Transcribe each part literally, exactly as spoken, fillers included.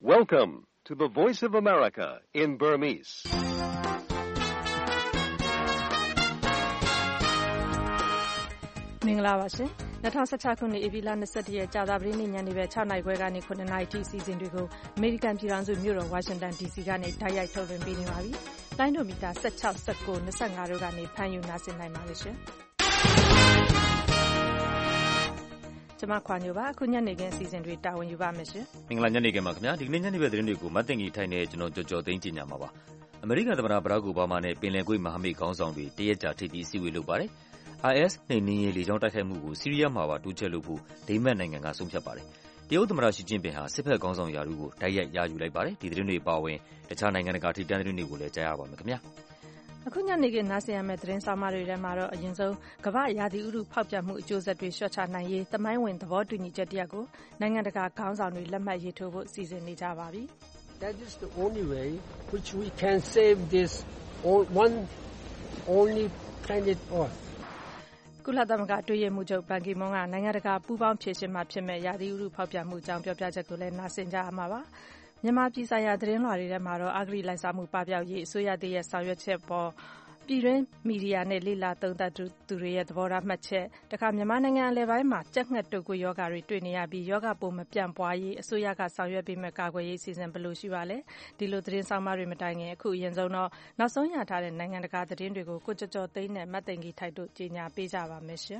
Welcome to the Voice of America in Burmese. ။မင်္ဂလာပါရှင်။၂၀၁၆ခုနှစ်ဧပြီလ၂၁ရက်ကြာသပတေးနေ့ညနေပဲ၆နာရီခွဲကနေ၇နာရီထိအစီအစဉ်တွေကိုအမေရိကန်ပြည်ထောင်စုမြို့တော်ဝါရှင်တန် ဒီစီ ကနေတိုက်ရိုက်ထုတ်လွှင့်ပေးနေပါပြီ။လိုင်းဒိုမီတာ၁၆ ၁၉ ၂၅တို့ကနေဖမ်းယူနားဆင်နိုင်ပါတယ်ရှင်။ကျွန်မခွာညိုပါအခုညနေခင်းအစီအစဉ်တွေတာဝန်ယူပါမယ်ရှင်။မင်္ဂလာညနေခင်းပါခင်ဗျာ။ဒီကနေ့ညနေပဲသတင်းတွေကိုမတ်တင်ကြီးထိုင်နေကျွန်တော်ကြော်ကြော်သိန်းကြီးညာမှာပါ။အမေရိကန်သမ္မတဘရာ့ခ် အိုဘားမားနဲ့ပင်လယ်ကွေ့မဟာမိတ်ခေါင်းဆောင်တွေတရက်ကြာထိပ်သီးအစည်းအဝေးလုပ်ပါတယ်။ I S နှိမ်နင်းရေးလေကြောင်းတိုက်ခိုက်မှုကိုဆီးရီးယားမှာပါတိုးချဲ့လုပ်ဖို့ဒိန်းမတ်နိုင်ငံကဆုံးဖြတ်ပါတယ်။တရုတ်သမ္မတရှီကျင့်ပင်ဟာစစ်ဘက်ခေါင်းဆောင်ရာထူးကိုတိုက်ရိုက်ရယူလိုက်ပါတယ်။ဒီသတင်းတွေပါဝင်တခြားနိုင်ငံတကာထိပ်တန်းသတင်းတွေကိုလည်းကြားရပါမယ်ခင်ဗျာ။အခုညနေခင်းနားဆင်ရမယ့်သတင်းဆောင်မတွေထဲမှာတော့အရင်ဆုံးကမ္ဘာ့ရာသီဥတုဖောက်ပြန်မှုအကျိုးဆက်တွေလျှော့ချနိုင်ရေးသမိုင်းဝင်သဘောတူညီချက်တရပ်ကိုနိုင်ငံတကာခေါင်းဆောင်တွေလက်မှတ်ရေးထိုးဖို့စီစဉ်နေကြပါပြီ။ That is the only way which we can save this one only planet Earth. ကုလသမဂ္ဂတွေ့ရမှုချုပ်ဘန်ကီမွန်းကနိုင်ငံတကာပူးပေါင်းဖြေရှင်းမှဖြစ်မဲ့ရာသီဥတုဖောက်ပြန်မှုအကြောင်းပြောပြချက်ကိုလည်းနားဆင်ကြရမှာပါ။မြန်မာပြည်ဆိုင်ရာသတင်းလွှာတွေထဲမှာတော့အဂတိလိုက်စားမှုပပျောက်ရေးအစိုးရတရဲ့ဆောင်ရွက်ချက်ပေါ်ပြည်တွင်းမီဒီယာနဲ့လေ့လာသုံးသပ်သူတွေရဲ့သဘောထားမှတ်ချက်တခါမြန်မာနိုင်ငံအလဲပိုင်းမှာကြက်ငှက်တုပ်ကွေးယောဂတွေတွေ့နေရပြီးယောဂပိုးမပြန့်ပွားရေးအစိုးရကဆောင်ရွက်ပေးမဲ့ကာကွယ်ရေးအစီအစဉ်ဘယ်လိုရှိပါလဲဒီလိုသတင်းဆောင်မတွေမတိုင်ခင်အခုအရင်ဆုံးတော့နောက်ဆုံးရထားတဲ့နိုင်ငံတကာသတင်းတွေကိုကိုကြော်ကြော်သိန်းနဲ့မတ်သိန်ကြီးထိုက်တို့ကြီးညာပေးကြပါမယ်ရှင်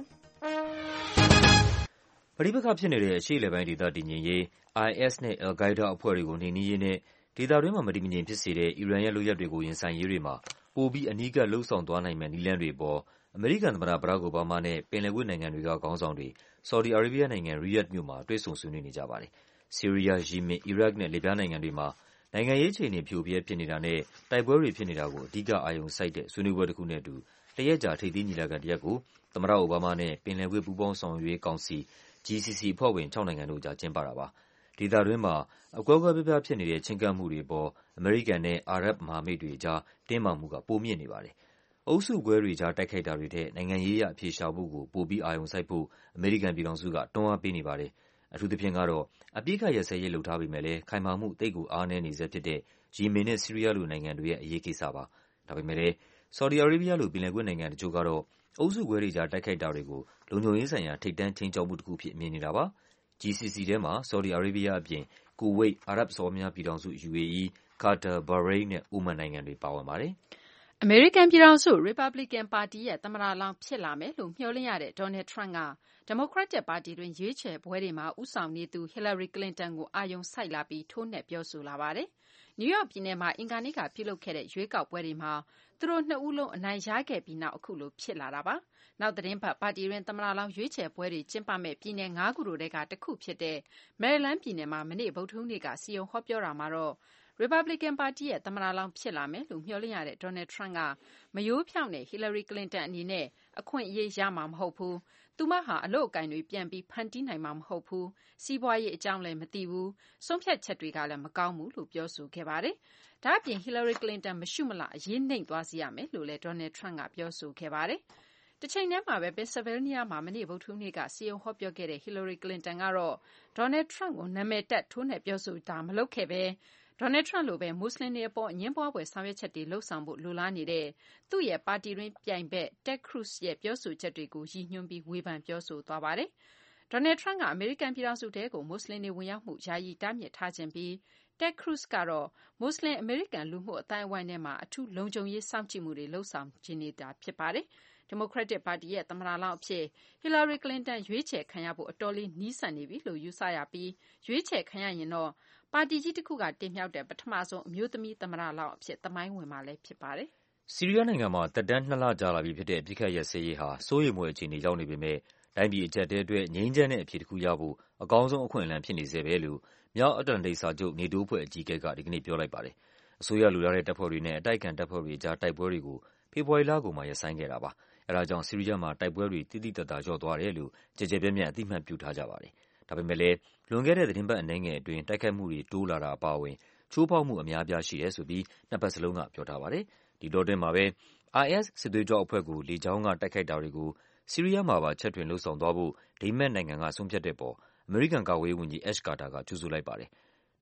ပဋိပက္ခဖြစ်နေတဲ့အရှေ့အလယ်ပိုင်းဒေသတည်ငြိမ်ရေး I S နဲ့ Al Qaeda အဖွဲ့တွေကိုနှိမ်နင်းရေးနဲ့ဒေသတွင်းမှာမတည်မငြိမ်ဖြစ်စေတဲ့အီရန်ရဲ့လုပ်ရပ်တွေကိုရင်ဆိုင်ရေးတွေမှာပိုပြီးအနီးကပ်လှုံ့ဆော်သွားနိုင်မယ့်နည်းလမ်းတွေအပေါ်အမေရိကန်သမ္မတဘရာ့ခ် အိုဘားမားနဲ့ပင်လယ်ကွေ့နိုင်ငံတွေကခေါင်းဆောင်တွေဆော်ဒီအာရေးဘီးယားနိုင်ငံရီယက်ဒ်မြို့မှာတွေ့ဆုံဆွေးနွေးနေကြပါတယ်။ဆီးရီးယား၊ယီမင်၊အီရတ်နဲ့လစ်ဗျားနိုင်ငံတွေမှာနိုင်ငံရေးအခြေအနေဖရိုဖရဲဖြစ်နေတာနဲ့တိုက်ပွဲတွေဖြစ်နေတာကိုအဓိကအာရုံစိုက်တဲ့ဆွေးနွေးပွဲတစ်ခုနဲ့အတူတရက်ကြာထိပ်သီးညီလာခံတစ်ရပ်ကိုသမ္မတအိုဘားမားနဲ့ပင်လယ်ကွေ့ပူးပေါင်းဆောင်ရွက်ရေးကောင်စီ G C C အဖွဲ့ဝင်ခြောက်နိုင်ငံတို့ကြားကျင်းပတာပါ။ဒေသတွင်းမှာအကွဲကွဲပြားပြားဖြစ်နေတဲ့ချဉ်းကပ်မှုတွေအပေါ်အမေရိကန်နဲ့အာရပ်မဟာမိတ်တွေကြားတင်းမာမှုကပိုမြင့်နေပါတယ်။အုပ်စုကွဲတွေကြားတိုက်ခိုက်တာတွေထက်နိုင်ငံရေးအရအဖြေရှာဖို့ကိုပိုပြီးအာရုံစိုက်ဖို့အမေရိကန်ပြည်ထောင်စုကတွန်းအားပေးနေပါတယ်။အထူးသဖြင့်ကတော့အပစ်အခတ်ရပ်စဲရေးလုပ်ထားပေမဲ့လည်းခိုင်မာမှုသိပ်ကိုအားနည်းနေဆဲဖြစ်တဲ့ယီမင်နဲ့ဆီးရီးယားလိုနိုင်ငံတွေရဲ့အရေးကိစ္စပါ။ဒါပေမဲ့လည်းဆော်ဒီအာရေးဘီးယားလိုပင်လယ်ကွေ့နိုင်ငံတချို့ကတော့အုပ်စုကွဲတွေကြားတိုက်ခိုက်တာတွေကိုလုံခြုံရေးဆိုင်ရာထိပ်တန်းခြိမ်းခြောက်မှုတစ်ခုအဖြစ်မြင်နေတာပါ။ G C C ထဲမှာဆော်ဒီအာရေးဘီးယားအပြင်ကူဝိတ်၊အာရပ်စော်ဘွားများပြည်ထောင်စု U A E ၊ကာတာ၊ဘာရိန်းနဲ့အိုမန်နိုင်ငံတွေပါဝင်ပါတယ်။အမေရိကန်ပြည်ထောင်စုရီပတ်ဘလီကန်ပါတီရဲ့သမ္မတလောင်းဖြစ်လာမယ်လို့မျှော်လင့်ရတဲ့ဒေါ်နယ်ထရမ့်ကဒီမိုကရက်တစ်ပါတီတွင်းရွေးချယ်ပွဲတွေမှာဦးဆောင်နေသူဟီလာရီကလင်တန်ကိုအာရုံစိုက်လာပြီးထိုးနှက်ပြောဆိုလာပါတယ်။နယူးယောက်ပြည်နယ်မှာအင်္ဂါနေ့ကပြုလုပ်ခဲ့တဲ့ရွေးကောက်ပွဲတွေမှာသူတို့နှစ်ဦးလုံးအနိုင်ရခဲ့ပြီးနောက်အခုလိုဖြစ်လာတာပါ။နောက်သီတင်းပတ်ပါတီတွင်းသမ္မတလောင်းရွေးချယ်ပွဲတွေကျင်းပမယ့်ပြည်နယ်ငါးခုတို့ထဲကတစ်ခုဖြစ်တဲ့မယ်ရီလန်းပြည်နယ်မှာမနေ့ဗုဒ္ဓဟူးနေ့ကစည်းရုံးဟောပြောတာမှာတော့ရီပတ်ဘလီကန်ပါတီရဲ့သမ္မတလောင်းဖြစ်လာမယ်လို့မျှော်လင့်ရတဲ့ဒေါ်နယ်ထရမ့်ကမရိုးဖြောင့်တဲ့ဟီလာရီကလင်တန်အနေနဲ့အခွင့်အရေးရမှာမဟုတ်ဘူး။သူမဟာအလို့အကင်တွေပြန်ပြီးဖန်တီးနိုင်မှာမဟုတ်ဘူး။စီးပွားရေးအကြောင်းလည်းမသိဘူး။ဆုံးဖြတ်ချက်တွေကလည်းမကောင်းဘူးလို့ပြောဆိုခဲ့ပါတယ်။ဒါ့အပြင်ဟီလာရီကလင်တန်မရှုမလှအရေးနှိမ့်သွားစေရမယ်လို့လည်းဒေါ်နယ်ထရမ့်ကပြောဆိုခဲ့ပါတယ်။တချိန်တည်းမှာပဲပင်ဆယ်ဗယ်နီးယားမှာမနေ့ဗုဒ္ဓဟူးနေ့ကစည်းရုံးဟောပြောခဲ့တဲ့ဟီလာရီကလင်တန်ကတော့ဒေါ်နယ်ထရမ့်ကိုနာမည်တပ်ထိုးနှက်ပြောဆိုတာမလုပ်ခဲ့ပဲဒေါ်နယ်ထရမ့်လိုပဲမွတ်စလင်တွေအပေါ်အငြင်းပွားဖွယ်ဆောင်ရွက်ချက်တွေလုပ်ဆောင်ဖို့လိုလားနေတဲ့သူ့ရဲ့ပါတီတွင်းပြိုင်ဘက် Ted Cruz ရဲ့ပြောဆိုချက်တွေကိုရည်ညွှန်းပြီးဝေဖန်ပြောဆိုသွားပါတယ်။ဒေါ်နယ်ထရမ့်ကအမေရိကန်ပြည်ထောင်စုထဲကိုမွတ်စလင်တွေဝင်ရောက်မှုယာယီတားမြစ်ထားခြင်းပြီး Ted Cruz ကတော့မွတ်စလင်အမေရိကန်လူမှုအသိုင်းအဝိုင်းထဲမှာအထူးလုံခြုံရေးစောင့်ကြည့်မှုတွေလုပ်ဆောင်ချင်နေတာဖြစ်ပါတယ်။ဒီမိုကရက်တစ်ပါတီရဲ့သမ္မတလောင်းအဖြစ်ဟီလာရီကလင်တန်ရွေးချယ်ခံရဖို့အတော်လေးနီးစပ်နေပြီလို့ယူဆရပြီးရွေးချယ်ခံရရင်တော့ပါတီကြီးတစ်ခုကတင်မြှောက်တဲ့ပထမဆုံးအမျိုးသမီးသမ္မတလောင်းအဖြစ်သမိုင်းဝင်မှာလည်းဖြစ်ပါတယ်။ဆီးရီးယားနိုင်ငံမှာသက်တမ်းနှစ်လကြာလာပြီဖြစ်တဲ့အပစ်အခတ်ရပ်စဲရေးဟာစိုးရိမ်ဖွယ်အခြေအနေရောက်နေပေမဲ့တိုင်းပြည်အကျပ်အတည်းအတွက်ငြိမ်းချမ်းတဲ့အဖြေတစ်ခုရဖို့အကောင်းဆုံးအခွင့်အလမ်းဖြစ်နေဆဲပဲလို့မြောက်အတ္တလန္တိတ်စာချုပ်နေတိုးအဖွဲ့အကြီးအကဲကဒီကနေ့ပြောလိုက်ပါတယ်။အစိုးရလူလားတဲ့တပ်ဖွဲ့တွေနဲ့အတိုက်အခံတပ်ဖွဲ့တွေကြားတိုက်ပွဲတွေကိုဖေဖော်ဝါရီလကုန်မှာရပ်ဆိုင်းခဲ့တာပါ။အဲဒါကြောင့်ဆီးရီးယားမှာတိုက်ပွဲတွေတိတိတတ်တာလျော့သွားတယ်လို့ကြည်ကြဲပြန့်ပြန့်အသိအမှတ်ပြုထားကြပါတယ်။ဒါပေမဲ့လည်းလွန်ခဲ့တဲ့သီတင်းပတ်အနည်းငယ်အတွင်းတိုက်ခိုက်မှုတွေတိုးလာတာအပါအဝင်ချိုးဖောက်မှုအများအပြားရှိတယ်ဆိုပြီးနှစ်ဘက်စလုံးကပြောထားပါတယ်။ဒီတောအတွင်းမှာပဲ I S စစ်သွေးကြွအဖွဲ့ကိုလေကြောင်းကတိုက်ခိုက်တာတွေကိုဆီးရီးယားမှာပါချဲ့ထွင်လုပ်ဆောင်သွားဖို့ဒိန်းမတ်နိုင်ငံကဆုံးဖြတ်တဲ့အပေါ်အမေရိကန်ကာကွယ်ရေးဝန်ကြီး Ash Carter ကကြိုဆိုလိုက်ပါတယ်။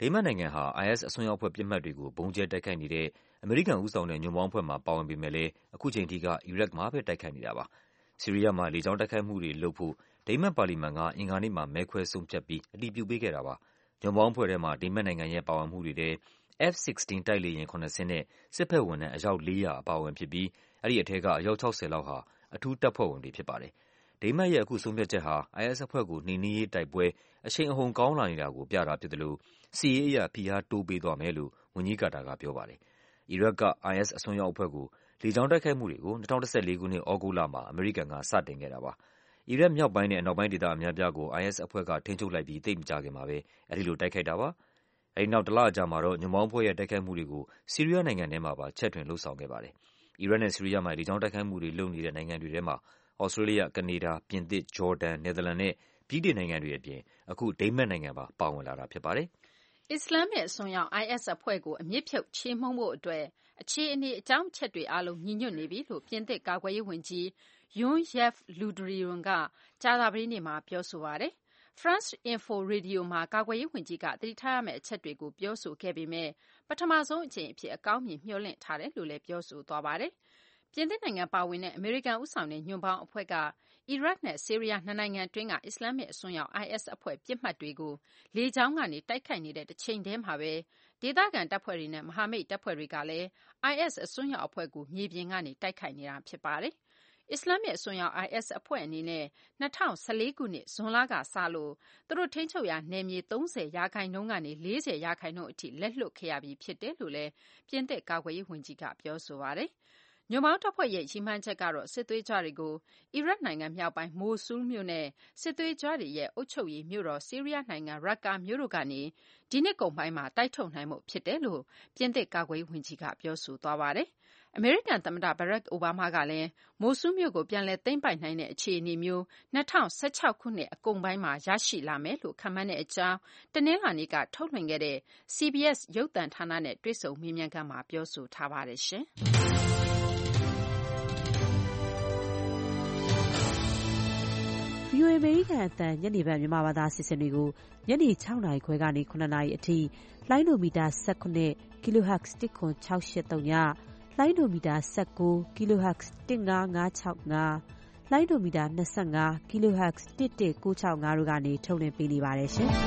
ဒိန်းမတ်နိုင်ငံဟာ အိုင်အက်စ် အစွန်းရောက်အဖွဲ့ပစ်မှတ်တွေကို ဗုံးကြဲတိုက်ခိုက်နေတဲ့အမေရိကန်ဦးဆောင်တဲ့ညွန့်ပေါင်းအဖွဲ့မှာပါဝင်ပေမဲ့လည်း အခုချိန်ထိက အီရတ်မှာပဲတိုက်ခိုက်နေတာပါ။ ဆီးရီးယားမှာလေကြောင်းတိုက်ခိုက်မှုတွေလုပ်ဖို့ ဒိန်းမတ်ပါလီမန်ကအင်္ဂါနေ့မှာမဲခွဲဆုံးဖြတ်ပြီး အတည်ပြုပေးခဲ့တာပါ။ ညွန့်ပေါင်းအဖွဲ့ထဲမှာ ဒိန်းမတ်နိုင်ငံရဲ့ပါဝင်မှုတွေထဲ F ဆယ့်ကု တိုက်လေယာဉ် ခုနစ်စင်းနဲ့ စစ်ဘက်ဝန်ထမ်း အယောက် လေးရာ အပါအဝင်ဖြစ်ပြီး အဲဒီထဲက အယောက် ခြောက်ဆယ်လောက်ဟာ အထူးတပ်ဖွဲ့ဝင်တွေဖြစ်ပါတယ်။ ဒိန်းမတ်ရဲ့အခုဆုံးဖြတ်ချက်ဟာ အိုင်အက်စ်အဖွဲ့ကိုနှိမ်နင်းရေးတိုက်ပွဲ အရှိန်အဟုန်ကောင်းလာနေတာကိုပြတာဖြစ်သလို စစ်ရေးအရ ဖိအားတိုးပေးသွားမယ်လို့ ဝန်ကြီးကာတာကပြောပါတယ်။ အီရတ်က အိုင်အက်စ် အစွန်းရောက်အဖွဲ့ကို လေကြောင်းတိုက်ခိုက်မှုတွေကို ၂၀၁၄ ခုနှစ်၊ သြဂုတ်လမှာ အမေရိကန်က စတင်ခဲ့တာပါ။ အီရတ်မြောက်ပိုင်းနဲ့ အနောက်ပိုင်းဒေသအများအပြားကို အိုင်အက်စ်အဖွဲ့က ထိန်းချုပ်လိုက်ပြီး သိပ်မကြာခင်မှာပဲ အဲဒီလိုတိုက်ခိုက်တာပါ။ အဲဒီနောက် တလအကြာမှာတော့ ညွန့်ပေါင်းအဖွဲ့ရဲ့တိုက်ခိုက်မှုတွေကို ဆီးရီးယားနိုင်ငံထဲမှာပါ ချဲ့ထွင်လုပ်ဆောင်ခဲ့ပါတယ်။ အီရတ်နဲ့ဆီးရီးယားမှာ လေကြောင်းတိုက်ခိုက်မှုတွေလုပ်နေတဲ့နိုင်ငံတွေထဲမှာ သြစတြေးလျ၊ ကနေဒါ၊ ပြင်သစ်၊ ဂျော်ဒန်၊ နယ်သာလန်နဲ့ ဗြိတိန်နိုင်ငံတွေအပြင် အခု ဒိန်းမတ်နိုင်ငံပါ ပါဝင်လာတာဖြစ်ပါတယ်။ အစ္စလာမ္မစ်အစွန်းရောက် အိုင်အက်စ်အဖွဲ့ကိုအမြစ်ဖြုတ်ချေမှုန်းဖို့အတွက် အခြေအနေအကြောင်းအချက်တွေအားလုံးညီညွတ်နေပြီလို့ ပြင်သစ်ကာကွယ်ရေးဝန်ကြီး Jean-Yves Le Drian က ကြာသပတေးနေ့မှာပြောဆိုပါတယ်။ France Info Radio မှာ ကာကွယ်ရေးဝန်ကြီးက သတိထားရမယ့်အချက်တွေကို ပြောဆိုခဲ့ပေမဲ့ ပထမဆုံးအကြိမ်အဖြစ် အကောင်းမြင်မျှော်လင့်ထားတယ်လို့လည်း ပြောဆိုသွားပါတယ်။ ပြင်သစ်နိုင်ငံပါဝင်တဲ့ အမေရိကန်ဦးဆောင်တဲ့ညွန့်ပေါင်းအဖွဲ့က အီရတ်နဲ့ဆီးရီးယားနှစ်နိုင်ငံတွင်းက အစ္စလာမ္မစ်အစွန်းရောက် အိုင်အက်စ်အဖွဲ့ပစ်မှတ်တွေကို လေကြောင်းကနေတိုက်ခိုက်နေတဲ့တချိန်တည်းမှာပဲ ဒေသခံတပ်ဖွဲ့တွေနဲ့ မဟာမိတ်တပ်ဖွဲ့တွေကလည်း အိုင်အက်စ် အစွန်းရောက်အဖွဲ့ကို မြေပြင်ကနေတိုက်ခိုက်နေတာဖြစ်ပါတယ်။ အစ္စလာမ္မစ်အစွန်းရောက် အိုင်အက်စ်အဖွဲ့အနေနဲ့ ၂၀၁၄ ခုနှစ် ဇွန်လကစလို့ သူတို့ထိန်းချုပ်ရာနယ်မြေ သုံးဆယ်ရာခိုင်နှုန်းကနေ လေးဆယ်ရာခိုင်နှုန်းအထိ လက်လွှတ်ခဲ့ရပြီးဖြစ်တယ်လို့လည်း ပြင်သစ်ကာကွယ်ရေးဝန်ကြီးကပြောဆိုပါတယ်။ ညွန့်ပေါင်းတပ်ဖွဲ့ရဲ့ရည်မှန်းချက်ကတော့ စစ်သွေးကြွတွေကို အီရတ်နိုင်ငံမြောက်ပိုင်း မိုဆူးလ်မြို့နဲ့ စစ်သွေးကြွတွေရဲ့အုပ်ချုပ်ရေးမြို့တော် ဆီးရီးယားနိုင်ငံ ရတ်ကာမြို့တို့ကနေ ဒီနှစ်ကုန်ပိုင်းမှာ တိုက်ထုတ်နိုင်ဖို့ဖြစ်တယ်လို့ ပြင်သစ်ကာကွယ်ရေးဝန်ကြီးက ပြောဆိုသွားပါတယ်။ အမေရိကန်သမ္မတ Barack Obama ကလည်း မိုဆူးလ်မြို့ကို ပြန်လည်သိမ်းပိုက်နိုင်တဲ့အခြေအနေမျိုး ၂၀၁၆ ခုနှစ်အကုန်ပိုင်းမှာ ရရှိလာမယ်လို့ ခန့်မှန်းတဲ့အကြောင်း တနင်္လာနေ့ကထုတ်လွှင့်ခဲ့တဲ့ စီဘီအက်စ် ရုပ်သံဌာနနဲ့တွေ့ဆုံမေးမြန်းခန်းမှာ ပြောဆိုထားပါတယ်။ဗွီအိုအေ အမေရိကန်အသံ ညနေပိုင်းမြန်မာဘာသာအစီအစဉ်တွေကို ညနေ ၆ နာရီခွဲကနေ ၇ နာရီအထိ လိုင်းဒိုမီတာ ၁၇ kHz ၁၇၆၈၃ ည၊ လိုင်းဒိုမီတာ ၁၉ kHz ၁၅၅၆၅၊ လိုင်းဒိုမီတာ ၂၅ kHz ၁၁၉၆၅ တို့ကနေ ထုတ်လွှင့်ပေးနေပါတယ်ရှင်။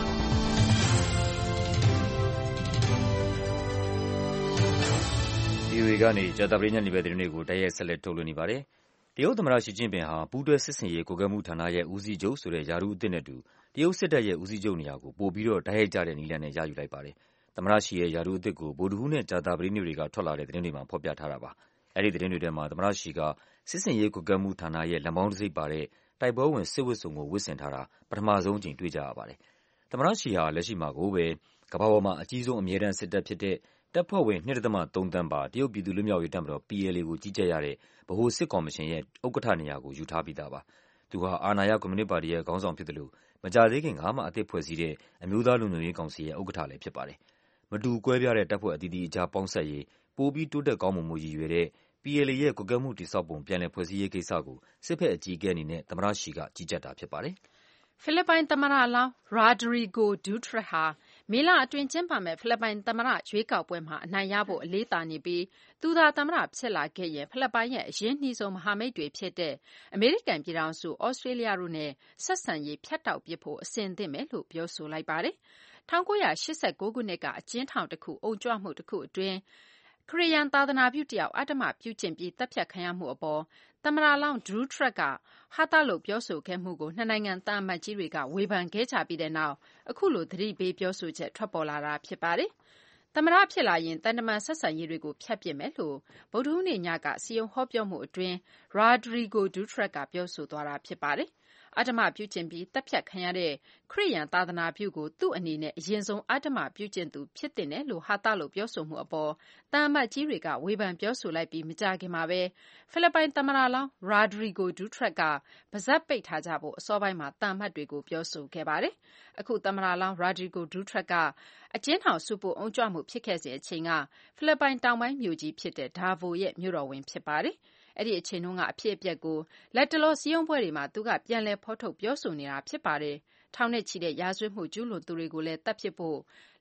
ဗွီအိုအေကနေ ကြာသပတေးညနေပိုင်းသတင်းတွေကို တိုက်ရိုက်ဆက်လက်ထုတ်လွှင့်နေပါတယ်။ တရုတ်သမ္မတ ရှီကျင့်ပင်ဟာ ပူးတွဲစစ်ဆင်ရေးကွပ်ကဲမှုဌာနရဲ့ဦးစီးချုပ်ဆိုတဲ့ ရာထူးအသစ်နဲ့အတူ တရုတ်စစ်တပ်ရဲ့ဦးစီးချုပ်နေရာကို ပိုပြီးတော့ တိုက်ရိုက်ကျတဲ့နည်းလမ်းနဲ့ ရယူလိုက်ပါတယ်။ သမ္မတရှီရဲ့ရာထူးအသစ်ကို ဗုဒ္ဓဟူးနဲ့ ကြာသပတေးနေ့တွေကထွက်လာတဲ့သတင်းတွေမှာ ဖော်ပြထားတာပါ။ အဲဒီသတင်းတွေထဲမှာ သမ္မတရှီက စစ်ဆင်ရေးကွပ်ကဲမှုဌာနရဲ့ လက်မောင်းတံဆိပ်ပါတဲ့ တိုက်ပွဲဝင်စစ်ဝတ်စုံကို ဝတ်ဆင်ထားတာ ပထမဆုံးအကြိမ်တွေ့ကြရပါတယ်။ သမ္မတရှီဟာ လက်ရှိမှာကိုပဲ ကမ္ဘာပေါ်မှာ အကြီးဆုံး အမြဲတမ်းစစ်တပ်ဖြစ်တဲ့ တပ်ဖွဲ့ဝင် ၂.၃ သန်းပါ တရုတ်ပြည်သူ့လွတ်မြောက်ရေးတပ်မတော် P L A ကို ကြီးကြပ်ရတဲ့ ဗဟိုစစ်ကော်မရှင်ရဲ့ ဥက္ကဋ္ဌနေရာကို ယူထားပြီးသားပါ။ သူဟာ အာဏာရကွန်မြူနစ်ပါတီရဲ့ခေါင်းဆောင်ဖြစ်သလို မကြာသေးခင်ကမှ အသစ်ဖွဲ့စည်းတဲ့ အမျိုးသားလုံခြုံရေးကောင်စီရဲ့ ဥက္ကဋ္ဌလည်းဖြစ်ပါတယ်။ မတူကွဲပြားတဲ့တပ်ဖွဲ့အသီးသီးကြား ပေါင်းစပ်ရေး ပိုပြီး တိုးတက်ကောင်းမွန်ဖို့ရည်ရွယ်တဲ့ P L A ရဲ့ ကွပ်ကဲမှုတည်ဆောက်ပုံ ပြန်လည်ဖွဲ့စည်းရေးကိစ္စကို စစ်ဘက်အကြီးအကဲအနေနဲ့ သမ္မတရှီက ကြီးကြပ်တာဖြစ်ပါတယ်။ဖိလစ်ပိုင်သမ္မတလောင်း Rodrigo Duterte ဟာ မေလအတွင်းကျင်းပမယ့် ဖိလစ်ပိုင်သမ္မတရွေးကောက်ပွဲမှာအနိုင်ရဖို့ အလေးသာနေပြီး သူသာ သမ္မတဖြစ်လာခဲ့ရင် ဖိလစ်ပိုင်ရဲ့အရင်းနှီးဆုံးမဟာမိတ်တွေဖြစ်တဲ့ အမေရိကန်ပြည်ထောင်စု၊ သြစတြေးလျတို့နဲ့ ဆက်ဆံရေးဖြတ်တောက်ပစ်ဖို့ အဆင်သင့်ပဲလို့ ပြောဆိုလိုက်ပါတယ်။ ၁၉၈၉ ခုနှစ်က အကျဉ်းထောင်တခု အုံကြွမှုတခုအတွင်း ခရစ်ယာန်သာသနာပြုတယောက် အဓမ္မပြုကျင့်ပြီး သတ်ဖြတ်ခံရမှုအပေါ် သမ္မတလောင်း Duterte က ဟာသလုပ်ပြောဆိုခဲ့မှုကို နှစ်နိုင်ငံသံအမတ်ကြီးတွေက ဝေဖန်ခဲ့ကြပြီးတဲ့နောက် အခုလို သတိပေးပြောဆိုချက် ထွက်ပေါ်လာတာဖြစ်ပါတယ်။ သမ္မတဖြစ်လာရင် သံတမန်ဆက်ဆံရေးတွေကို ဖြတ်ပစ်မယ်လို့ ဗုဒ္ဓဟူးနေ့ညက စည်းရုံးဟောပြောမှုအတွင်း Rodrigo Duterte က ပြောဆိုသွားတာဖြစ်ပါတယ်။ အဓမ္မပြုကျင့်ပြီး သတ်ဖြတ်ခံရတဲ့ ခရစ်ယာန်သာသနာပြုကို သူ့အနေနဲ့ အရင်ဆုံး အဓမ္မပြုကျင့်သူဖြစ်သင့်တယ်လို့ ဟာသလုပ်ပြောဆိုမှုအပေါ် သံအမတ်ကြီးတွေက ဝေဖန်ပြောဆိုလိုက်ပြီး မကြာခင်မှာပဲ ဖိလစ်ပိုင်သမ္မတလောင်း Rodrigo Duterte က ပါးစပ်ပိတ်ထားကြဖို့ အစောပိုင်းမှာ သံအမတ်တွေကို ပြောဆိုခဲ့ပါတယ်။ အခု သမ္မတလောင်း Rodrigo Duterte က အကျဉ်းထောင်ဆူပူအုံကြွမှုဖြစ်ခဲ့စဉ်အချိန်က ဖိလစ်ပိုင်တောင်ပိုင်းမြို့ကြီးဖြစ်တဲ့ Davao ရဲ့ မြို့တော်ဝန်ဖြစ်ပါတယ်။ အဲဒီအချိန်တုန်းကအဖြစ်အပျက်ကို လတ်တလော စည်းရုံးပွဲတွေမှာ သူက ပြန်လည်ဖော်ထုတ်ပြောဆိုနေတာဖြစ်ပါတယ်။ ထောင်နဲ့ချီတဲ့ ရာဇဝတ်မှုကျူးလွန်သူတွေကိုလည်း သတ်ပစ်ဖို့၊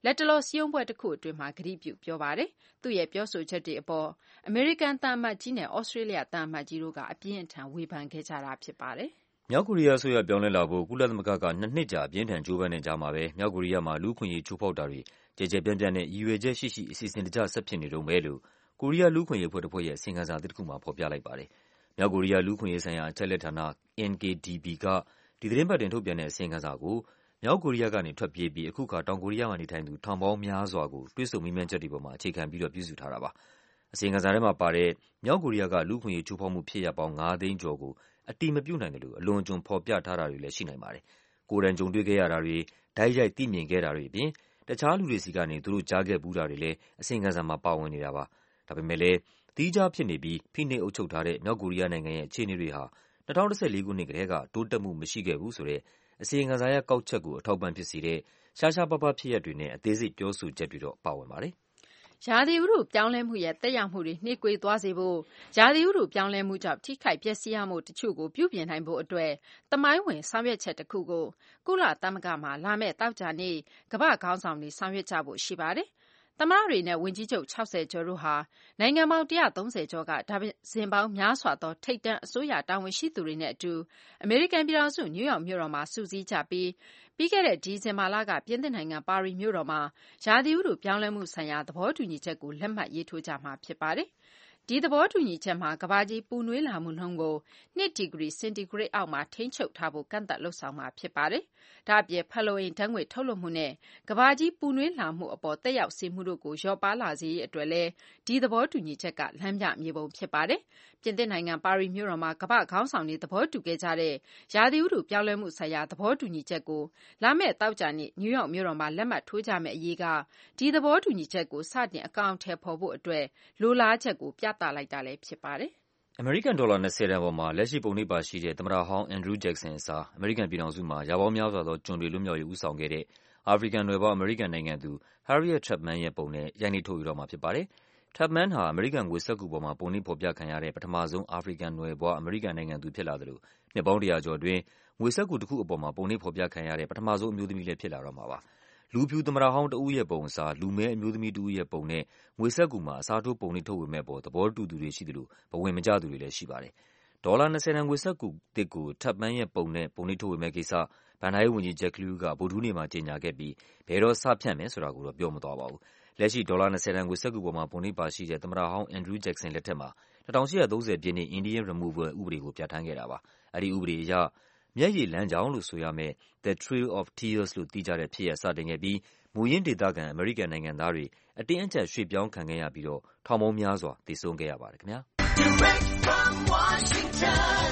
လက်တလောစည်းရုံးပွဲတစ်ခုအတွင်းမှာကတိပြုပြောပါတယ်။သူ့ရဲ့ပြောဆိုချက်တွေအပေါ်အမေရိကန်သံအမတ်ကြီးနဲ့ဩစတြေးလျသံအမတ်ကြီးတို့ကအပြင်းအထန်ဝေဖန်ခဲ့ကြတာဖြစ်ပါတယ်။မြောက်ကိုရီးယားအစိုးရပြောင်းလဲလာဖို့ကုလသမဂ္ဂကနှစ်နှစ်ကြာအပြင်းထန်ကြိုးပမ်းနေကြမှာပဲမြောက်ကိုရီးယားမှာလူ့အခွင့်အရေးချိုးဖောက်တာတွေကြဲကြဲပြန့်ပြန့်နဲ့ရည်ရွယ်ချက်ရှိရှိအစီအစဉ်တကျဆက်ဖြစ်နေတုန်းပဲလို့ကိုရီးယားလူ့အခွင့်အရေးအဖွဲ့တစ်ဖွဲ့ရဲ့အစီရင်ခံစာတစ်ခုမှာဖော်ပြလိုက်ပါတယ်။မြောက်ကိုရီးယားလူ့အခွင့်အရေးဆိုင်ရာအချက်အလက်ဌာန N K D B ကဒီသတင်းပတ်တင်ထုတ်ပြန်တဲ့အစီရင်ခံစာကိုမြောက်ကိုရီးယားကနေထွက်ပြေးပြီးအခုခါတောင်ကိုရီးယားမှာနေထိုင်သူထောင်ပေါင်းများစွာကိုတွဲဆုံမိမှန်းချက်တွေပေါ်မှာအခြေခံပြီးတော့ပြုစုထားတာပါ။အစီရင်ခံစာထဲမှာပါတဲ့မြောက်ကိုရီးယားကလူ့အခွင့်အရေးချိုးဖောက်မှုဖြစ်ရပ်ပေါင်းငါးသိန်းကျော်ကိုအတိမပြုနိုင်တယ်လို့အလွန်အကျွံဖော်ပြထားတာတွေလည်းရှိနိုင်ပါတယ်။ကိုယ်တိုင်ကြုံတွေ့ခဲ့ရတာတွေဓာတ်ရိုက်သိမြင်ခဲ့တာတွေအပြင်တခြားလူတွေစီကနေသူတို့ကြားခဲ့ဘူးတာတွေလည်းအစီရင်ခံစာမှာပါဝင်နေတာပါ။ဒါပေမဲ့လည်းသီးခြားဖြစ်နေပြီးဖိနှိပ်အုပ်ချုပ်ထားတဲ့မြောက်ကိုရီးယားနိုင်ငံရဲ့အခြေအနေတွေဟာ၂၀၁၄ခုနှစ်ကတည်းကတိုးတက်မှုမရှိခဲ့ဘူးဆိုတဲ့အစီရင်ခံစာရဲ့ကောက်ချက်ကိုအထောက်ပံ့ဖြစ်စေတဲ့ရှားရှားပါးပါးဖြစ်ရပ်တွေနဲ့အသေးစိတ်ပြောဆိုချက်တွေတော့ပါဝင်ပါတယ်။ရာသီဥတုပြောင်းလဲမှုရဲ့သက်ရောက်မှုတွေနှေးကွေးသွားစေဖို့ရာသီဥတုပြောင်းလဲမှုကြောင့်ထိခိုက်ပျက်စီးရမှုတချို့ကိုပြုပြင်နိုင်ဖို့အတွက်သမိုင်းဝင်ဆောင်ရွက်ချက်တစ်ခုကိုကုလသမဂ္ဂမှာလာမယ့်သောကြာနေ့ကမ္ဘာ့ခေါင်းဆောင်တွေဆောင်ရွက်ကြဖို့ရှိပါတယ်။သမ္မတတွေနဲ့ဝန်ကြီးချုပ်၆၀ကျော်တို့ဟာနိုင်ငံပေါင်း၁၃၀ကျော်ကဒါဇင်ပေါင်းများစွာသောထိပ်တန်းအစိုးရတာဝန်ရှိသူတွေနဲ့အတူအမေရိကန်ပြည်ထောင်စုနယူးယောက်မြို့တော်မှာစုစည်းကြပြီးပြီးခဲ့တဲ့ဒီဇင်ဘာလကပြင်သစ်နိုင်ငံပါရီမြို့တော်မှာရာသီဥတုပြောင်းလဲမှုဆိုင်ရာသဘောတူညီချက်ကိုလက်မှတ်ရေးထိုးကြမှာဖြစ်ပါတယ်။ဒီသဘောတူညီချက်မှာကမ္ဘာကြီးပူနွေးလာမှုနှုန်းကို၂ဒီဂရီစင်တီဂရိတ်အောက်မှာထိန်းချုပ်ထားဖို့ကန့်သတ်လုပ်ဆောင်မှာဖြစ်ပါတယ်။ဒါ့အပြင်ဖန်လုံအိမ်ဓာတ်ငွေ့ထုတ်လွှတ်မှုနဲ့ကမ္ဘာကြီးပူနွေးလာမှုအပေါ်သက်ရောက်စေမှုတို့ကိုလျော့ပါးလာစေရေးအတွက်လည်းဒီသဘောတူညီချက်ကလမ်းပြမြေပုံဖြစ်ပါတယ်။ပြင်သစ်နိုင်ငံပါရီမြို့တော်မှာကမ္ဘာ့ခေါင်းဆောင်တွေသဘောတူခဲ့ကြတဲ့ရာသီဥတုပြောင်းလဲမှုဆိုင်ရာသဘောတူညီချက်ကိုလာမယ့်သောကြာနေ့နယူးယောက်မြို့တော်မှာလက်မှတ်ထိုးကြမယ့်အရေးကဒီသဘောတူညီချက်ကိုစတင်အကောင်အထည်ဖော်ဖို့အတွက်လိုလားချက်ကိုပြသလိုက်တာလည်းဖြစ်ပါတယ်။အမေရိကန်ဒေါ်လာ၂၀တန်ပေါ်မှာလက်ရှိပုံနှိပ်ပါရှိတဲ့သမ္မတဟောင်းအန်ဒရူးဂျက်ဆင်အစားအမေရိကန်ပြည်ထောင်စုမှာရာပေါင်းများစွာသောကျွန်တွေလွတ်မြောက်ရေးဦးဆောင်ခဲ့တဲ့အာဖရိကန်နွယ်ဖွားအမေရိကန်နိုင်ငံသူ Harriet Tubman ရဲ့ပုံနဲ့ရိုက်နှိပ်ထုတ်ယူတော့မှာဖြစ်ပါတယ်။ Tubman ဟာအမေရိကန်ငွေစက္ကူပေါ်မှာပုံနှိပ်ဖော်ပြခံရတဲ့ပထမဆုံးအာဖရိကန်နွယ်ဖွားအမေရိကန်နိုင်ငံသူဖြစ်လာသလိုနှစ်ပေါင်းတရာကျော်အတွင်းငွေစက္ကူတစ်ခုအပေါ်မှာပုံနှိပ်ဖော်ပြခံရတဲ့ပထမဆုံးအမျိုးသမီးလည်းဖြစ်လာတော့မှာပါ။လူဖြူသမ္မတဟောင်းတဦးရဲ့ပုံအစားလူမည်းအမျိုးသမီးတဦးရဲ့ပုံနဲ့ငွေစက္ကူမှာအစားထိုးပုံနှိပ်ထုတ်ဝေမယ့်ပေါ်သဘောတူသူတွေရှိသလိုဘဝင်မကျသူတွေလည်းရှိပါတယ်။ဒေါ်လာ၂၀တန်ငွေစက္ကူသစ်ကို Tubman ရဲ့ပုံနဲ့ပုံနှိပ်ထုတ်ဝေမယ့်ကိစ္စဘဏ္ဍာရေးဝန်ကြီး Jack Lew ကဗုဒ္ဓဟူးနေ့မှာကြေညာခဲ့ပြီးဘယ်တော့စဖြန့်မယ်ဆိုတာကိုတော့ပြောမသွားပါဘူး။လက်ရှိဒေါ်လာ၂၀တန်ငွေစက္ကူပေါ်မှာပုံနှိပ်ပါရှိတဲ့သမ္မတဟောင်းအန်ဒရူးဂျက်ဆင်လက်ထက်မှာ၁၈၃၀ပြည့်နှစ် Indian Removal ဥပဒေကိုပြဋ္ဌာန်းခဲ့တာပါ။အဲဒီဥပဒေအရမျက်ရည်လမ်းကြောင်းလို့ဆိုရမယ့် The Trail of Tears လို့သိကြတဲ့ဖြစ်ရပ်စတင်ခဲ့ပြီးမူရင်းဒေသခံအမေရိကန်နိုင်ငံသားတွေအတင်းအကျပ်ရွှေ့ပြောင်းခံခဲ့ရပြီးတော့ထောင်ပေါင်းများစွာသေဆုံးခဲ့ရပါတယ်ခင်ဗျာ။ Direct from Washington,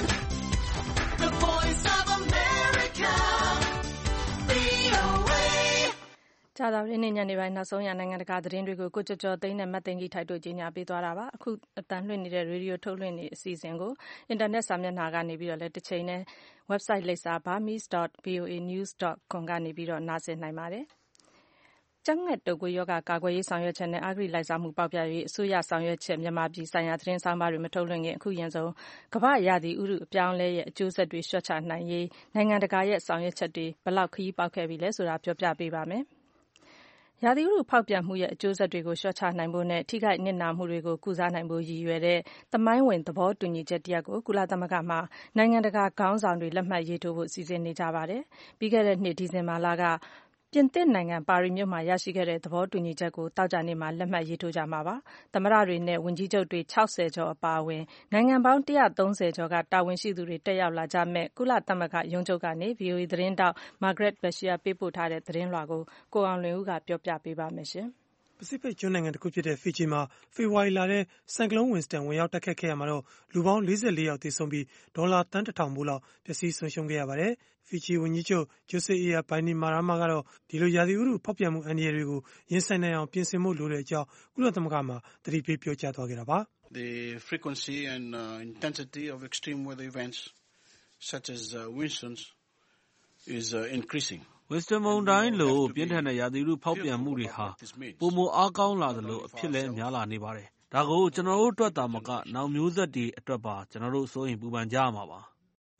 the voice of America, V O A ကြာသပတေးနေ့ညနေပိုင်းနောက်ဆုံးရနိုင်ငံတကာသတင်းတွေကိုကိုကျော်ကျော်သိန်းနဲ့မတ်သိန်းကြီးထိုက်တို့ကြီးညာပေးသွားတာပါအခုအတန်လွှင့်နေတဲ့ရေဒီယိုထုတ်လွှင့်နေအစီအစဉ်ကိုအင်တာနက်စာမျက်နှာကနေပြီးတော့လည်းတစ်ချိန်နဲ့ website လိပ်စာ burmese dot v o a news dot com ကနေပြီးတော့နားဆင်နိုင်ပါတယ်ကျန်းငတ်တုပ်ကွေးရောဂါကာကွယ်ရေးဆောင်ရွက်ချက်နဲ့အဂတိလိုက်စားမှုပေါက်ပြရေးအစိုးရဆောင်ရွက်ချက်မြန်မာပြည်ဆိုင်ရာသတင်းဆောင်ပါတွေမထုတ်လွှင့်ခင်အခုရင်ဆုံးကမ္ဘာ့ရာသီဥတုအပြောင်းလဲရဲ့အကျိုးဆက်တွေလျှော့ချနိုင်ရေးနိုင်ငံတကာရဲ့ဆောင်ရွက်ချက်တွေဘယ်လောက်ခရီးပေါက်ခဲ့ပြီလဲဆိုတာပြောပြပေးပါမယ်ရာသီဥတုဖောက်ပြန်မှုရဲ့အကျိုးဆက်တွေကိုလျှော့ချနိုင်ဖို့နဲ့ထိခိုက်နစ်နာမှုတွေကိုကုစားနိုင်ဖို့ရည်ရွယ်တဲ့သမိုင်းဝင်သဘောတူညီချက်တစ်ရပ်ကိုကုလသမဂ္ဂမှာနိုင်ငံတကာခေါင်းဆောင်တွေလက်မှတ်ရေးထိုးဖို့စီစဉ်နေကြပါတယ်ပြီးခဲ့တဲ့နှစ်ဒီဇင်ဘာလကပြင်သစ်နိုင်ငံပါရီမြို့မှာရရှိခဲ့တဲ့သဘောတူညီချက်ကိုသောကြာနေ့မှာလက်မှတ်ရေးထိုးကြမှာပါသမ္မတတွေနဲ့ဝန်ကြီးချုပ်တွေ၆၀ကျော်အပါအဝင်နိုင်ငံပေါင်း၁၃၀ကျော်ကတာဝန်ရှိသူတွေတက်ရောက်လာကြမဲ့ကုလသမဂ္ဂရုံးချုပ်ကနေ V O A သတင်းတောက် Margaret Bashir ပေးပို့ထားတဲ့သတင်းလွှာကိုကိုအောင်လွင်ဦးကပြောပြပေးပါမယ်ရှင်ပစိဖိတ်ကျွန်းနိုင်ငံတစ်ခုဖြစ်တဲ့ဖီဂျီမှာဖေဖော်ဝါရီလထဲဆိုင်ကလုန်းဝင်စတန်ဝင်ရောက်တိုက်ခတ်ခဲ့ရမှာတော့လူပေါင်း၄၄ယောက်သေဆုံးပြီးဒေါ်လာတန်းတစ်ထောင်မိုးလောက်ပျက်စီးဆုံးရှုံးခဲ့ရပါတယ်။ဖီဂျီဝန်ကြီးချုပ်ဂျိုဆေအီယာဘိုင်နီမာရာမာကတော့ဒီလိုရာသီဥတုဖောက်ပြန်မှုအန္တရာယ်တွေကိုရင်ဆိုင်နိုင်အောင်ပြင်ဆင်ဖို့လိုတဲ့အကြောင်းကုလသမဂ္ဂမှာသတိပေးပြောကြားသွားခဲ့တာပါ။ The frequency and uh, intensity of extreme weather events such as uh, windstorms is uh, increasing. ဝစ်စတန်မုန်တိုင်းလိုပြင်းထန်တဲ့ရာသီဥတုဖောက်ပြန်မှုတွေဟာပိုမိုအားကောင်းလာသလိုအဖြစ်လည်းများလာနေပါတယ်။ဒါကိုကျွန်တော်တို့အတွက်သာမကနောက်မျိုးဆက်တွေအတွက်ပါကျွန်တော်တို့စိုးရိမ်ပူပန်ကြရမှာပါ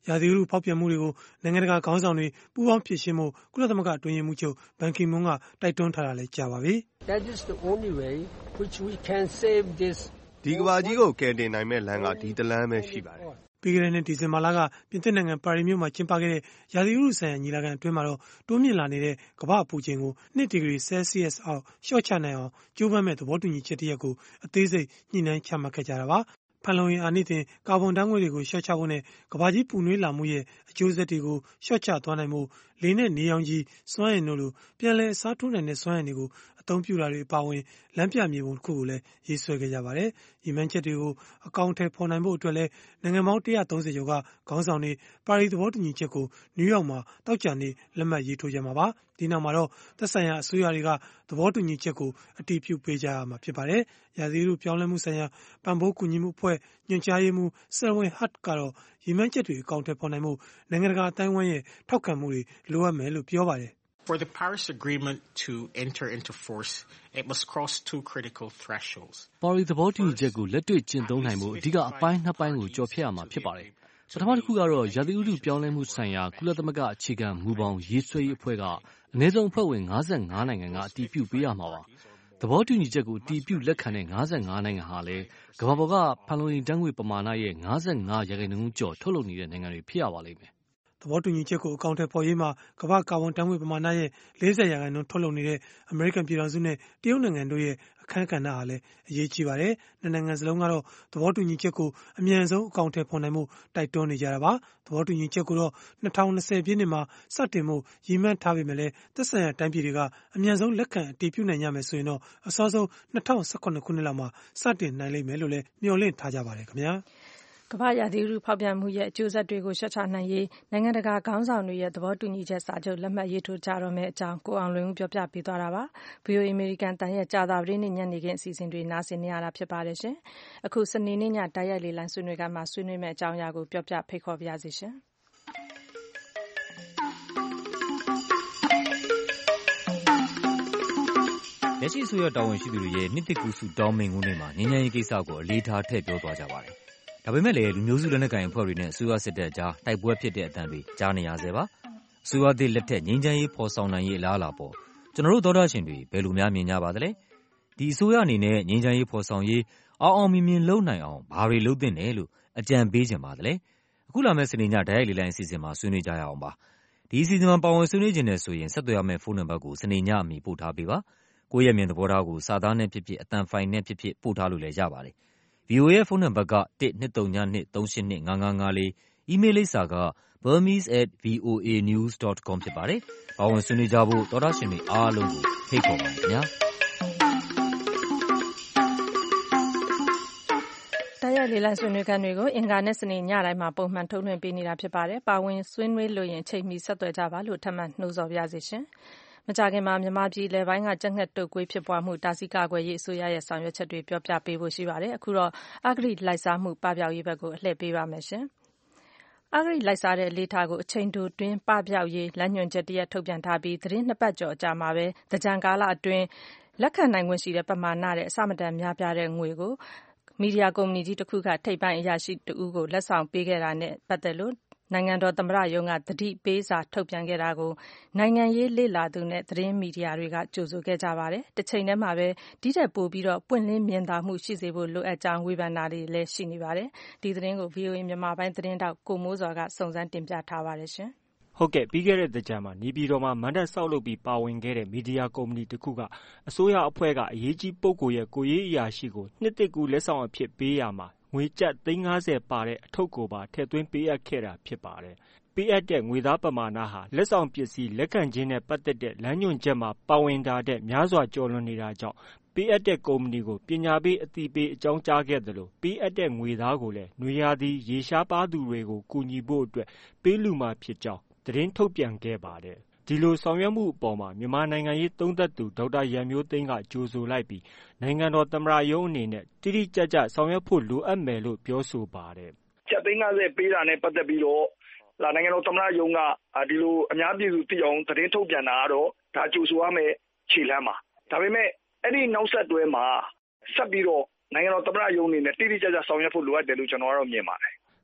ရာသီဥတုဖောက်ပြန်မှုတွေကိုနိုင်ငံတကာခေါင်းဆောင်တွေပူးပေါင်းဖြေရှင်းဖို့ကုလသမဂ္ဂအတွင်းရေးမှူးချုပ်ဘန်ကီမွန်းကတိုက်တွန်းထားတာလည်းကြာပါပြီ။ That is the only way which we can save this ဒီကမ္ဘာကြီးကိုကယ်တင်နိုင်မဲ့လမ်းကဒီတလမ်းပဲရှိပါတယ်။ပြီးခဲ့တဲ့နှစ်ဒီဇင်ဘာလကပြင်သစ်နိုင်ငံပါရီမြို့မှာကျင်းပခဲ့တဲ့ရာသီဥတုဆိုင်ရာညီလာခံအတွင်းမှာတော့တိုးမြင့်လာနေတဲ့ကမ္ဘာအပူချိန်ကိုနှစ်ဒီဂရီဆဲလ်စီးယပ်စ်အောက်လျှော့ချနိုင်အောင်ကြိုးပမ်းမဲ့သဘောတူညီချက်တစ်ရပ်ကိုအသေးစိတ်ညှိနှိုင်းချမှတ်ခဲ့ကြတာပါ။ဖန်လုံအိမ်အာနိသင်ကာဗွန်ဓာတ်ငွေ့တွေကိုလျှော့ချဖို့နဲ့ကမ္ဘာကြီးပူနွေးလာမှုရဲ့အကျိုးဆက်တွေကိုလျှော့ချသွားနိုင်ဖို့လေနဲ့နေရောင်ခြည်စွမ်းအင်တို့လိုပြန်လည်အစားထိုးနိုင်တဲ့စွမ်းအင်တွေကိုအသုံးပြုတာတွေအပါအဝင်လမ်းပြမြေပုံတစ်ခုကိုလည်းရေးဆွဲခဲ့ကြပါတယ်။ရည်မှန်းချက်တွေကိုအကောင့်ထဲပေါ်နိုင်ဖို့အတွက်လည်းနိုင်ငံပေါင်းတစ်ရာသုံးဆယ်ကျော်ကခေါင်းဆောင်တွေပါရီသဘောတူညီချက်ကိုနယူးယောက်မှာတောက်ကြနေလက်မှတ်ရေးထိုးကြမှာပါ။ဒီနောက်မှာတော့သက်ဆိုင်ရာအစိုးရတွေကသဘောတူညီချက်ကိုအတည်ပြုပေးကြရမှာဖြစ်ပါတယ်။ရာသီဥတုပြောင်းလဲမှုဆိုင်ရာပံ့ပိုးကူညီမှုအဖွဲ့ညွှန်ကြားရေးမှူးဆယ်ဝင်ဟတ်ကတော့ရည်မှန်းချက်တွေအကောင့်ထဲပေါ်နိုင်မှုနိုင်ငံတကာအတိုင်းအဝိုင်းရဲ့ထောက်ခံမှုတွေလိုအပ်မယ်လို့ပြောပါတယ်။ For the Paris Agreement to enter into force, it must cross two critical thresholds. ပါရီသဘောတူညီချက်ကိုလက်တွေ့ကျင့်သုံးနိုင်မှုအဓိကအပိုင်းနှစ်ပိုင်းကိုကျော်ဖြတ်ရမှာဖြစ်ပါတယ်။ပထမတစ်ခုကတော့ရာသီဥတုပြောင်းလဲမှုဆိုင်ရာကုလသမဂ္ဂအခြေခံမူဘောင်ရေးဆွဲရေးအဖွဲ့ကအနည်းဆုံးအဖွဲ့ဝင်၅၅နိုင်ငံကအတည်ပြုပေးရမှာပါ။သဘောတူညီချက်ကိုအတည်ပြုလက်ခံတဲ့၅၅နိုင်ငံဟာလည်းကမ္ဘာပေါ်ကဖန်လုံအိမ်ဓာတ်ငွေ့ပမာဏရဲ့၅၅ရာခိုင်နှုန်းကျော်ထုတ်လုပ်နေတဲ့နိုင်ငံတွေဖြစ်ရပါလိမ့်မယ်။သဘောတူညီချက်ကိုအကောင့်ထဲပေါ်ရေးမှာကမ္ဘာကာဗွန်ဓာတ်ငွေ့ပမာဏရဲ့လေးဆယ်ရာခိုင်နှုန်းထုတ်လုပ်နေတဲ့အမေရိကန်ပြည်ထောင်စုနဲ့တရုတ်နိုင်ငံတို့ရဲ့အခန်းကဏ္ဍဟာလည်းအရေးကြီးပါတယ်။နှစ်နိုင်ငံစလုံးကတော့သဘောတူညီချက်ကိုအမြန်ဆုံးအကောင့်ထဲပေါ်နိုင်မှုတိုက်တွန်းနေကြတာပါ။သဘောတူညီချက်ကိုတော့နှစ်ထောင်နှစ်ဆယ်ပြည့်နှစ်မှာစတင်မှုရည်မှန်းထားပေမဲ့လည်းသက်ဆိုင်ရာတိုင်းပြည်တွေကအမြန်ဆုံးလက်ခံအတည်ပြုနိုင်ကြမယ်ဆိုရင်တော့အစောဆုံးနှစ်ထောင်၁၈ခုနှစ်လောက်မှာစတင်နိုင်လိမ့်မယ်လို့လည်းမျှော်လင့်ထားကြပါတယ်ခင်ဗျာ။ကမ္ဘာရာသီဥတုဖောက်ပြန်မှုရဲ့အကျိုးဆက်တွေကိုလျှော့ချနိုင်ရေးနိုင်ငံတကာခေါင်းဆောင်တွေရဲ့သဘောတူညီချက်စာချုပ်လက်မှတ်ရေးထိုးကြတော့မယ့်အကြောင်းကိုအောင်လွင်ဦးပြောပြပေးသွားတာပါ။ ဗွီအိုအေအမေရိကန်တန်ရဲ့ကြာသပတေးနေ့ညနေခင်းအစီအစဉ်တွေနားဆင်နေရတာဖြစ်ပါတယ်ရှင်။အခုစနေနေ့ညတိုက်ရိုက်လေလံဆွေးနွေးကမှဆွေးနွေးမယ့်အကြောင်းအရာကိုပြောပြဖိတ်ခေါ်ပါရစေရှင်။လက်ရှိအစိုးရတာဝန်ရှိသူတွေရဲ့နှစ်သစ်ကူးဆုတောင်းမိန့်ခွန်းတွေမှာငြိမ်းချမ်းရေးကိစ္စကိုအလေးထားထည့်ပြောသွားကြပါတယ်။ဒါပေမဲ့လည်းလူမျိုးစုလက်နက်ကိုင်အဖွဲ့တွေနဲ့အစိုးရစစ်တပ်ကြားတိုက်ပွဲဖြစ်တဲ့အသံတွေကြားနေရဆဲပါ။အစိုးရသစ်လက်ထက်ငြိမ်းချမ်းရေးဖော်ဆောင်နိုင်ရေးအလားအလာပေါ်ကျွန်တော်တို့သောတာရှင်တွေဘယ်လိုများမြင်ကြပါသလဲ။ဒီအစိုးရအနေနဲ့ငြိမ်းချမ်းရေးဖော်ဆောင်ရေးအောင်အောင်မြင်မြင်လုပ်နိုင်အောင်ဘာတွေလုပ်သင့်တယ်လို့အကြံပေးချင်ပါသလဲ။အခုလာမယ့်စနေညတိုက်ရိုက်လေလံအစီအစဉ်မှာဆွေးနွေးကြရအောင်ပါ။ဒီအစီအစဉ်မှာပါဝင်ဆွေးနွေးခြင်းနဲ့ဆိုရင်ဆက်သွယ်ရမယ့်ဖုန်းနံပါတ်ကိုစနေညအမီပို့ထားပေးပါ။ကိုယ့်ရဲ့မြင်သဘောထားကိုစာသားနဲ့ဖြစ်ဖြစ်အသံဖိုင်နဲ့ဖြစ်ဖြစ်ပို့ထားလို့လည်းရပါတယ်။ ဗွီအိုအေရဲ့ဖုန်းနံပါတ်ကတစ် နှစ် သုံး ည နှစ် သုံး ရှစ် နှစ် ငါး ငါး ငါး လေး၊ အီးမေးလ်လိပ်စာက burmese at voanews dot com ဖြစ်ပါတယ်။ပါဝင်ဆွေးနွေးကြဖို့သောတာရှင်တွေအားလုံးကိုဖိတ်ခေါ်ပါတယ်ခင်ဗျာ။တိုက်ရိုက်လေလံဆွေးနွေးခန်းတွေကိုအင်္ဂါနဲ့စနေညတိုင်းမှာပုံမှန်ထုတ်လွှင့်ပေးနေတာဖြစ်ပါတယ်။ပါဝင်ဆွေးနွေးလို့ရင်ချိန်မီဆက်သွယ်ကြပါလို့ထပ်မံနှိုးဆော်ပါရစေရှင်။မကြာခင်မှာမြန်မာပြည်လယ်ပိုင်းကကြက်ငှက်တုပ်ကွေးဖြစ်ပွားမှုတားဆီးကာကွယ်ရေးအစိုးရရဲ့ဆောင်ရွက်ချက်တွေပြောပြပေးဖို့ရှိပါတယ်။အခုတော့အဂတိလိုက်စားမှုပပျောက်ရေးဘက်ကိုအလှည့်ပေးပါမယ်ရှင်။အဂတိလိုက်စားတဲ့အလေ့ထားကိုအချိန်တိုတွင်းပပျောက်ရေးလမ်းညွှန်ချက်တရက်ထုတ်ပြန်ထားပြီးသတင်းနှစ်ပတ်ကျော်အကြာမှာပဲသင်္ကြန်ကာလအတွင်းလက်ခံနိုင်ခွင့်ရှိတဲ့ပမာဏတဲ့အဆမတန်များပြားတဲ့ငွေကိုမီဒီယာကုမ္ပဏီကြီးတစ်ခုကထိပ်ပိုင်းအရာရှိတဦးကိုလက်ဆောင်ပေးခဲ့တာနဲ့ပတ်သက်လို့နိုင်ငံတော်သမ္မတရုံးကသတိပေးစာထုတ်ပြန်ခဲ့တာကိုနိုင်ငံရေးလေ့လာသူနဲ့သတင်းမီဒီယာတွေကကြိုဆိုခဲ့ကြပါတယ်။တစ်ချိန်တည်းမှာပဲဒီထက်ပိုပြီးတော့ပွင့်လင်းမြင်သာမှုရှိစေဖို့လိုအပ်ကြောင်းဝေဖန်တာတွေလည်းရှိနေပါတယ်။ဒီသတင်းကို ဗွီအိုအေမြန်မာပိုင်းသတင်းတောက်ကိုမိုးစောကစုံစမ်းတင်ပြထားပါတယ်ရှင်။ဟုတ်ကဲ့ပြီးခဲ့တဲ့သင်္ကြန်မှာနေပြည်တော်မှာမဏ္ဍပ်ဆောက်လုပ်ပြီးပါဝင်ခဲ့တဲ့မီဒီယာကုမ္ပဏီတစ်ခုကအစိုးရအဖွဲ့ကအရေးကြီးပုဂ္ဂိုလ်ရဲ့ကိုယ်ရေးအရာရှိကိုနှစ်သစ်ကူးလက်ဆောင်အဖြစ်ပေးရမှာငွေကျပ်သိန်း၅ဆယ်ပါတဲ့အထုပ်ကိုပါထည့်သွင်းပေးအပ်ခဲ့တာဖြစ်ပါတယ်။ပေးအပ်တဲ့ငွေသားပမာဏဟာလက်ဆောင်ပစ္စည်းလက်ခံခြင်းနဲ့ပတ်သက်တဲ့လမ်းညွှန်ချက်မှာပါဝင်တာတဲ့များစွာကျော်လွန်နေတာကြောင့်ပေးအပ်တဲ့ကုမ္ပဏီကိုပညာပေးအသိပေးအကြောင်းကြားခဲ့သလိုပေးအပ်တဲ့ငွေသားကိုလည်းနွေရာသီရေရှားပါသူတွေကိုကူညီဖို့အတွက်ပေးလူမှာဖြစ်ကြောင်းသတင်းထုတ်ပြန်ခဲ့ပါတယ်။ဒီလိုဆောင်ရွက်မှုအပေါ်မှာမြန်မာနိုင်ငံရေးသုံးသပ်သူဒေါက်တာရန်မျိုးသိမ်းကကြိုဆိုလိုက်ပြီးနိုင်ငံတော်သမ္မတရုံးအနေနဲ့တိတိကျကျဆောင်ရွက်ဖို့လိုအပ်မယ်လို့ပြောဆိုပါတယ်။ကျပ်သိန်း၅ဆယ်ပေးတာနဲ့ပတ်သက်ပြီးတော့နိုင်ငံတော်သမ္မတရုံးကဒီလိုအများပြည်သူသိအောင်သတင်းထုတ်ပြန်တာကတော့ဒါကြိုဆိုရမယ့်ခြေလှမ်းပါ။ဒါပေမဲ့အဲ့ဒီနောက်ဆက်တွဲမှာဆက်ပြီးတော့နိုင်ငံတော်သမ္မတရုံးအနေနဲ့တိတိကျကျဆောင်ရွက်ဖို့လိုအပ်တယ်လို့ကျွန်တော်ကတော့မြင်ပါတယ်။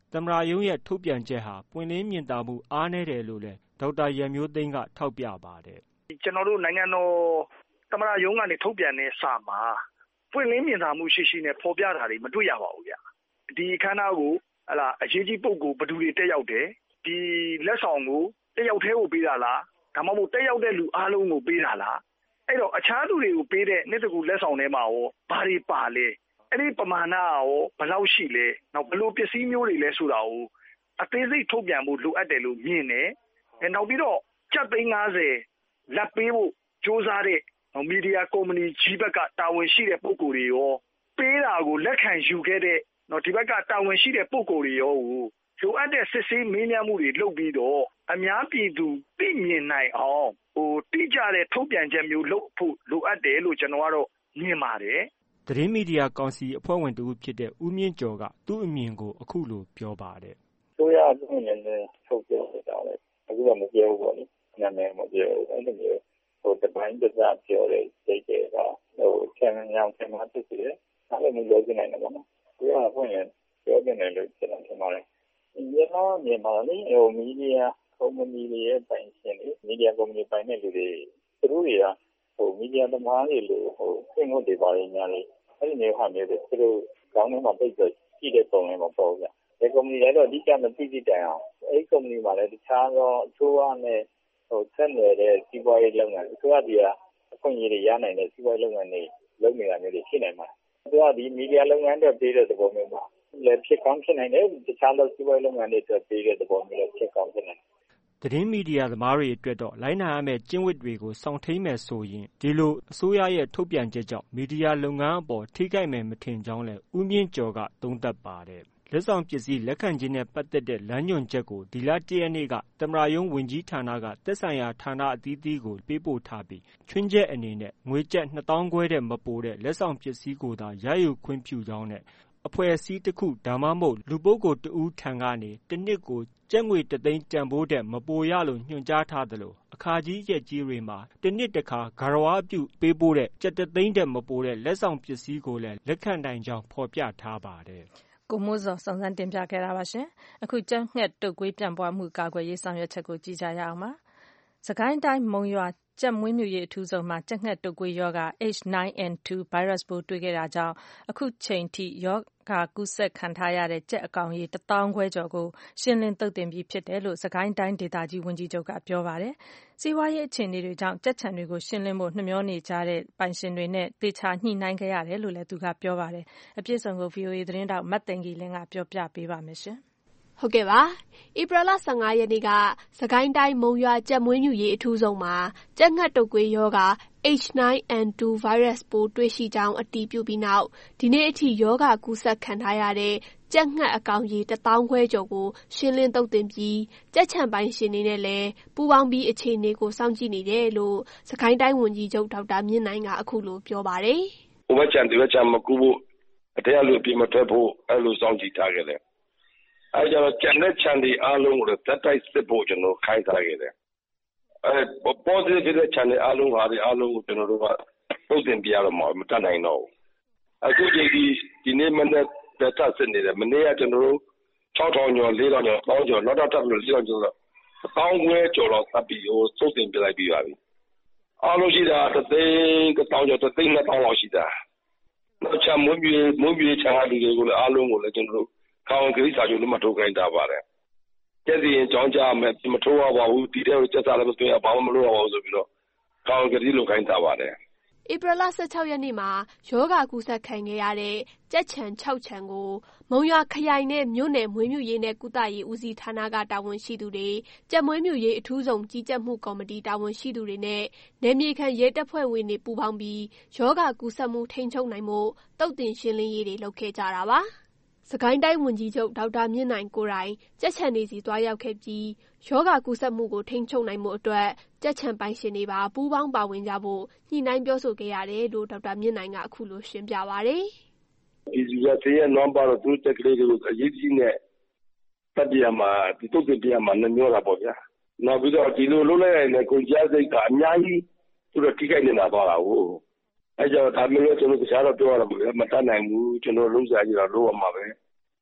သမ္မတရုံးရဲ့ထုတ်ပြန်ချက်ဟာပွင့်လင်းမြင်သာမှုအားနည်းတယ်လို့လည်းဒေါက်တာရန်မျိုးသိမ်းကထောက်ပြပါတယ်။ကျွန်တော်တို့နိုင်ငံတော်သမ္မတရုံးကနေထုတ်ပြန်တဲ့စာမှာပွင့်လင်းမြင်သာမှုရှိရှိနဲ့ဖော်ပြတာတွေမတွေ့ရပါဘူးဗျ။ဒီခန္ဓာကိုဟလာအရေးကြီးပုဂ္ဂိုလ်ဘယ်သူတွေတက်ရောက်တယ်ဒီလက်ဆောင်ကိုတက်ရောက်သေးကိုပေးတာလားဒါမှမဟုတ်တက်ရောက်တဲ့လူအားလုံးကိုပေးတာလားအဲ့တော့အခြားသူတွေကိုပေးတဲ့နှစ်တကူလက်ဆောင်ထဲမှာရောဘာတွေပါလဲအဲ့ဒီပမာဏရောဘယ်လောက်ရှိလဲနောက်ဘယ်လိုပစ္စည်းမျိုးတွေလဲဆိုတာကိုအသေးစိတ်ထုတ်ပြန်ဖို့လိုအပ်တယ်လို့မြင်တယ်အဲနောက်ပြီးတော့ကျပ်သိန်း၅၀လက်ပေးဖို့စ조사တဲ့မီဒီယာကုမ္ပဏီကြီးဘက်ကတာဝန်ရှိတဲ့ပုဂ္ဂိုလ်တွေရောပေးတာကိုလက်ခံယူခဲ့တဲ့နော်ဒီဘက်ကတာဝန်ရှိတဲ့ပုဂ္ဂိုလ်တွေရောလိုအပ်တဲ့စစ်ဆေးမေးမြန်းမှုတွေလုပ်ပြီးတော့အများပြည်သူသိမြင်နိုင်အောင်ဟိုတိကျတဲ့ထုတ်ပြန်ချက်မျိုးလုပ်ဖို့လိုအပ်တယ်လို့ကျွန်တော်ကတော့မြင်ပါတယ်။သတင်းမီဒီယာကောင်စီအဖွဲ့ဝင်တူဖြစ်တဲ့ဦးမြင့်ကျော်ကသူ့အမြင်ကိုအခုလိုပြောပါတယ်။ဆိုရအမြင်နဲ့ထုတ်ပြောတာလေအခုကမပြောဘူးပေါ့လေ။နာမည်မပြောဘူးအဲ့လိုမျိုးဟိုတပိုင်းတစ်စားပြောတဲ့စိတ်တွေကဟိုချမ်းမြောင်ချမ်းသာဖြစ်တယ်။အဲ့လိုမျိုးလုပ်နေတယ်ပေါ့နော်။ဒီကဖွင့်ရင်ပြောနေတယ်လို့ကျွန်တော်ထင်ပါတယ်။ဒီကတော့မြန်မာလေဟိုမီဒီယာကုမ္ပဏီတွေရဲ့ပိုင်ရှင်တွေမီဒီယာကုမ္ပဏီပိုင်တဲ့လူတွေသူတို့တွေကဟိုမီဒီယာသမားတွေလို့ဟိုသင်္ကိုတွေပါရညာလေအဲ့ဒီမျိုးဟာမျိုးတွေသူတို့ကောင်းနေမှာပိတ်ပြီးကြည့်တဲ့ပုံလေးမပေါ့ဗျာဒီကုမ္ပဏီလည်းတော့အဓိကမသိသိတိုင်အောင်အဲ့ဒီကုမ္ပဏီမှာလည်းတခြားသောအချိုးအနဲ့ဟိုဆက်နေတဲ့စီးပွားရေးလုပ်ငန်းအချိုးအတွေကအခွင့်အရေးတွေရနိုင်တဲ့စီးပွားရေးလုပ်ငန်းတွေလုပ်နေတာမျိုးတွေဖြစ်နိုင်ပါတယ်။သူကဒီမီဒီယာလုပ်ငန်းတွေပေးတဲ့သဘောမျိုးမှာလည်းဖြစ်ကောင်းဖြစ်နိုင်တယ်။တခြားသောစီးပွားရေးလုပ်ငန်းတွေအတွက်ပေးတဲ့သဘောမျိုးလည်းဖြစ်ကောင်းဖြစ်နိုင်တယ်။သတင်းမီဒီယာသမားတွေအတွက်တော့လိုက်နာရမယ့်ကျင့်ဝတ်တွေကိုစောင့်ထိန်မယ်ဆိုရင်ဒီလိုအစိုးရရဲ့ထုတ်ပြန်ချက်ကြောင့်မီဒီယာလုပ်ငန်းအပေါ်ထိခိုက်မယ်မထင်ကြောင်းလည်းဦးမြင့်ကျော်ကသုံးသပ်ပါတယ်။လက်ဆောင်ပစ္စည်းလက်ခံခြင်းနဲ့ပတ်သက်တဲ့လမ်းညွှန်ချက်ကိုဒီလတရက်နေ့ကသမ္မတရုံးဝန်ကြီးဌာနကသက်ဆိုင်ရာဌာနအသီးသီးကိုပေးပို့ထားပြီးချွင်းချက်အနေနဲ့ငွေကျပ်နှစ်သောင်းခွဲတဲ့မပိုတဲ့လက်ဆောင်ပစ္စည်းကိုသာရယူခွင့်ပြုကြောင်းနဲ့အဖွဲ့အစည်းတစ်ခုဒါမှမဟုတ်လူပုဂ္ဂိုလ်တဦးထံကနေတစ်နှစ်ကိုကျပ်ငွေတစ်သိန်းတန်ဖိုးတဲ့မပိုရလို့ညွှန်ကြားထားသလိုအခါကြီးရက်ကြီးတွေမှာတစ်နှစ်တစ်ခါဂါရဝပြုပေးပို့တဲ့ကျပ်တစ်သိန်းတဲ့မပိုတဲ့လက်ဆောင်ပစ္စည်းကိုလည်းလက်ခံနိုင်ကြောင်းဖော်ပြထားပါတယ်ကိုမိုးစောစုံစမ်းတင်ပြခဲ့တာပါရှင်အခုကြက်ငှက်တုတ်ကွေးပြန့်ပွားမှုကာကွယ်ရေးဆောင်ရွက်ချက်ကိုကြည့်ကြရအောင်ပါစကိုင်းတိုင်းမုံရွာကြက်မွေးမြူရေးအထူးဆောင်မှာကြက်ငှက်တုတ်ကွေးရောဂါ H nine N two ဗိုင်းရပ်စ်ပိုးတွေ့ခဲ့တာကြောင့်အခုချိန်ထိရောဂါကူးစက်ခံထားရတဲ့ကြက်အကောင်ရေတစ်သောင်းခွဲကျော်ကိုရှင်းလင်းသုတ်သင်ပြီးဖြစ်တယ်လို့စကိုင်းတိုင်းဒေသကြီးဝန်ကြီးချုပ်ကပြောပါတယ်။စီးပွားရေးအခြေအနေတွေကြောင့်ကြက်ခြံတွေကိုရှင်းလင်းဖို့နှမျောနေကြတဲ့ပိုင်ရှင်တွေနဲ့တေချာညှိနှိုင်းခဲ့ရတယ်လို့လည်းသူကပြောပါတယ်။အပြည့်စုံကို ဗွီအိုအေ သတင်းတောက်မတ်သိင်္ဂီလင်းကပြောပြပေးပါမယ်ရှင်။ဟုတ်ကဲ့ပါဧပြီလ၁၅ရက်နေ့ကစကိုင်းတိုင်းမုံရွာကြက်မွေးမြူရေးအထူးဆောင်မှာကြက်ငှက်တုတ်ကွေးရောဂါ H nine N two ဗိုင်းရပ်စ်ပိုးတွေ့ရှိကြောင်းအတည်ပြုပြီးနောက်ဒီနေ့အထိရောဂါကူးစက်ခံထားရတဲ့ကြက်ငှက်အကောင်ရေတစ်သောင်းခွဲကျော်ကိုရှင်းလင်းသုတ်သင်ပြီးကြက်ခြံပိုင်ရှင်တွေနဲ့လည်းပူးပေါင်းပြီးအခြေအနေကိုစောင့်ကြည့်နေတယ်လို့စကိုင်းတိုင်းဝန်ကြီးချုပ်ဒေါက်တာမြင့်နိုင်ကအခုလိုပြောပါတယ်။ဟိုဘက်ခြံဒီဘက်ခြံမကူဖို့အတဲအလူအပြစ်မထွက်ဖို့အဲ့လိုစောင့်ကြည့်ထားခဲ့တယ်။အဲကြောင့်ကျန်တဲ့ခြံတွေအားလုံးကိုလည်းတက်တိုက်စစ်ဖို့ကျွန်တော်ခိုင်းထားခဲ့တယ်။အဲ positive ဖြစ်တဲ့ခြံတွေအားလုံးဟာဒီအားလုံးကိုကျွန်တော်တို့ကပုတ်တင်ပြရတော့မှမတတ်နိုင်တော့ဘူး။အခုဒီဒီနေ့မနေ့တက်တက်စစ်နေတယ်မနေ့ကကျွန်တော်တို့၆ထောင်ကျော်၄ထောင်ကျော်ပေါင်းကျော်နောက်တော့တက်ပြီး၄ထောင်ကျော်တော့အပေါင်းခွဲကျော်တော့တက်ပြီးဟိုစုပ်တင်ပြလိုက်ပြီးပါပြီ။အားလုံးရှိတာတစ်သိန်းတစ်ထောင်ကျော်တစ်သိန်းနှစ်ထောင်လောက်ရှိတာ။နောက်ချမွေးပြေမွေးပြေခြံလူတွေကိုလည်းအားလုံးကိုလည်းကျွန်တော်တို့ကောင်းကလေးစာချုပ်လည်းမထုတ်ခိုင်းတာပါတယ်။ကျက်စီရင်ကြောင်းကြမယ်မထိုးရပါဘူးဒီတဲ့ကိုကျက်စားလည်းမသွင်းရဘာမှမလုပ်ရပါဘူးဆိုပြီးတော့ကောင်းကလေးလိုခိုင်းတာပါတယ်။ဧပြီလ၁၆ရက်နေ့မှာရောဂါကူးစက်ခံခဲ့ရတဲ့ကြက်ခြံ၆ခြံကိုမုံရွာခရိုင်နဲ့မြို့နယ်မွေးမြူရေးနဲ့ကုသရေးဦးစီးဌာနကတာဝန်ရှိသူတွေကြက်မွေးမြူရေးအထူးဆောင်ကြီးကြပ်မှုကော်မတီတာဝန်ရှိသူတွေနဲ့နယ်မြေခံရဲတပ်ဖွဲ့ဝင်တွေပူးပေါင်းပြီးရောဂါကူးစက်မှုထိန်းချုပ်နိုင်မှုတုတ်တင်ရှင်းလင်းရေးတွေလုပ်ခဲ့ကြတာပါ။စကိုင်းတိုင်းဝန်ကြီးချုပ်ဒေါက်တာမြင့်နိုင်ကိုယ်တိုင်ကြက်ခြံတွေစီသွားရောက်ခဲ့ပြီးရောဂါကူးစက်မှုကိုထိန်းချုပ်နိုင်မှုအတွက်ကြက်ခြံပိုင်ရှင်တွေပါပူးပေါင်းပါဝင်ကြဖို့ညှိနှိုင်းပြောဆိုခဲ့ရတယ်လို့ဒေါက်တာမြင့်နိုင်ကအခုလိုရှင်းပြပါတယ်။ဒီလူတွေရဲ့ number တော့သူတက်ကလေးတွေကိုအရေးကြီးနဲ့တပ်ပြမှာဒီတုတ်ပြမှာနှမျောတာပေါ့ဗျာ။နောက်ပြီးတော့ဒီလိုလုပ်လိုက်ရင်ကိုကြားစိတ်ကအများကြီးသူတို့ထိခိုက်နေတာပါလားဟုတ်။အဲကြောင့်ဒါမျိုးလည်းကျွန်တော်တခြားတော့ပြောရမှာမတတ်နိုင်ဘူးကျွန်တော်လုံးစားကြည့်တော့လုပ်ရမှာပဲ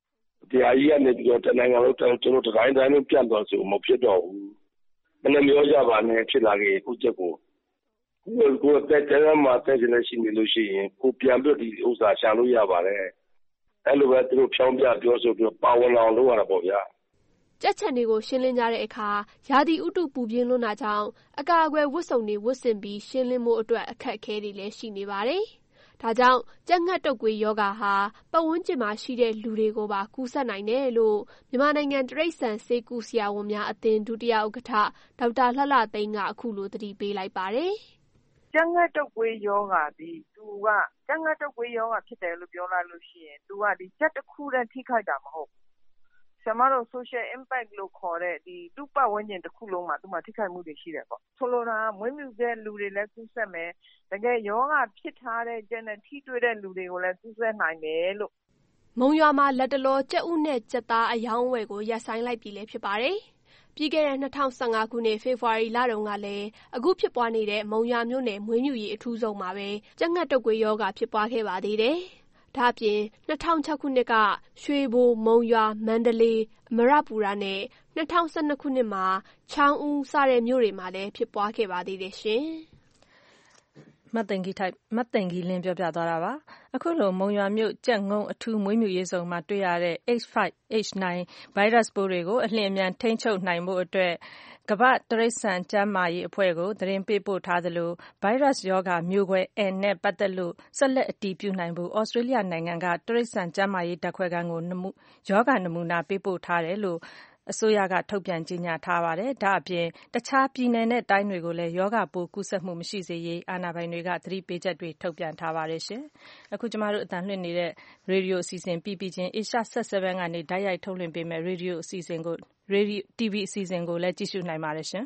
ဒီအကြီးကနေပြီးတော့တနိုင်ငံလုံးကျွန်တော်တို့တိုင်းတိုင်းလုံးပြန့်သွားဆိုမဖြစ်တော့ဘူးမနေ့မျိုးကြပါနဲ့ဖြစ်လာခဲ့ခုချက်ကိုကိုကိုတက်တယ်မှာတက်နေရှိနေလို့ရှိရင်ကိုပြန်ပြီးဒီဥစ္စာရှာလို့ရပါတယ်အဲ့လိုပဲသူတို့ဖြောင်းပြပြောဆိုပြီးပါဝင်အောင်လုပ်ရတာပေါ့ဗျာကြက်ချန်တွေကိုရှင်းလင်းကြတဲ့အခါရာသီဥတုပူပြင်းလွန်းတာကြောင့်အကာအကွယ်ဝတ်စုံတွေဝတ်ဆင်ပြီးရှင်းလင်းမှုအတွက်အခက်အခဲတွေလည်းရှိနေပါတယ်။ဒါကြောင့်ကြက်ငှက်တုပ်ကွေးရောဂါဟာပတ်ဝန်းကျင်မှာရှိတဲ့လူတွေကိုပါကူးစက်နိုင်တယ်လို့မြန်မာနိုင်ငံတိရစ္ဆာန်ဆေးကုဆရာဝန်များအသင်းဒုတိယဥက္ကဋ္ဌဒေါက်တာလှလှသိန်းကအခုလိုသတိပေးလိုက်ပါတယ်။ကြက်ငှက်တုပ်ကွေးရောဂါဒီသူကကြက်ငှက်တုပ်ကွေးရောဂါဖြစ်တယ်လို့ပြောလိုက်လို့ရှိရင်သူကဒီကြက်တစ်ခုတည်းထိခိုက်တာမဟုတ်ဘူး။ဆရာမတို့ social impact လို့ခေါ်တဲ့ဒီလူ့ပတ်ဝန်းကျင်တစ်ခုလုံးမှာသူမှထိခိုက်မှုတွေရှိတယ်ပေါ့။ဆိုလိုတာမွေးမြူတဲ့လူတွေလည်းကူးစက်မယ်။တကယ်ရောဂါဖြစ်ထားတဲ့ကြက်နဲ့ထိတွေ့တဲ့လူတွေကိုလည်းကူးစက်နိုင်တယ်လို့မုံရွာမှာလက်တလောကြက်ဥနဲ့ကြက်သားအယောင်းအဝယ်ကိုရပ်ဆိုင်းလိုက်ပြီလည်းဖြစ်ပါတယ်။ပြီးခဲ့တဲ့၂၀၁၅ခုနှစ်ဖေဖော်ဝါရီလတုန်းကလည်းအခုဖြစ်ပွားနေတဲ့မုံရွာမြို့နယ်မွေးမြူရေးအထူးဆုံးမှာပဲကြက်ငှက်တုပ်ကွေးရောဂါဖြစ်ပွားခဲ့ပါသေးတယ်။ဒါ့အပြင်၂၀၀၆ခုနှစ်ကရွှေဘိုမုံရွာမန္တလေးအမရပူရနဲ့၂၀၁၂ခုနှစ်မှာချောင်းဦးစတဲ့မြို့တွေမှာလည်းဖြစ်ပွားခဲ့ပါသေးတယ်ရှင်။မတ်သိင်္ဂီထိုက်မတ်သိင်္ဂီလင်းပြောပြသွားတာပါအခုလိုမုံရွာမြို့ကြက်ငုံအထူးမွေးမြူရေးစုံမှာတွေ့ရတဲ့ H five H nine ဗိုင်းရပ်စ်ပိုးတွေကိုအလျင်အမြန်ထိန်းချုပ်နိုင်ဖို့အတွက်ကမ္ဘာ့တိရစ္ဆာန်ကျန်းမာရေးအဖွဲ့ကိုသတင်းပေးပို့ထားသလိုဗိုင်းရပ်စ်ရောဂါမျိုးကွဲ N နဲ့ပတ်သက်လို့ဆက်လက်အတည်ပြုနိုင်ဖို့ဩစတြေးလျနိုင်ငံကတိရစ္ဆာန်ကျန်းမာရေးဓာတ်ခွဲခန်းကိုရောဂါနမူနာပေးပို့ထားတယ်လို့အစိုးရကထုတ်ပြန်ကြေညာထားပါတယ်။ဒါအပြင်တခြားပြည်နယ်နဲ့တိုင်းတွေကိုလည်းရောဂါပိုးကူးစက်မှုမရှိစေရေးအာဏာပိုင်တွေကသတိပေးချက်တွေထုတ်ပြန်ထားပါတယ်ရှင်။အခုကျမတို့အသံလွှင့်နေတဲ့ရေဒီယိုအစီအစဉ်ပြီးပြီးချင်း Asia Set sevenကနေတိုက်ရိုက်ထုတ်လွှင့်ပေးမဲ့ရေဒီယိုအစီအစဉ်ကိုရေဒီယို တီဗီ အစီအစဉ်ကိုလည်းကြည့်ရှုနိုင်ပါတယ်ရှင်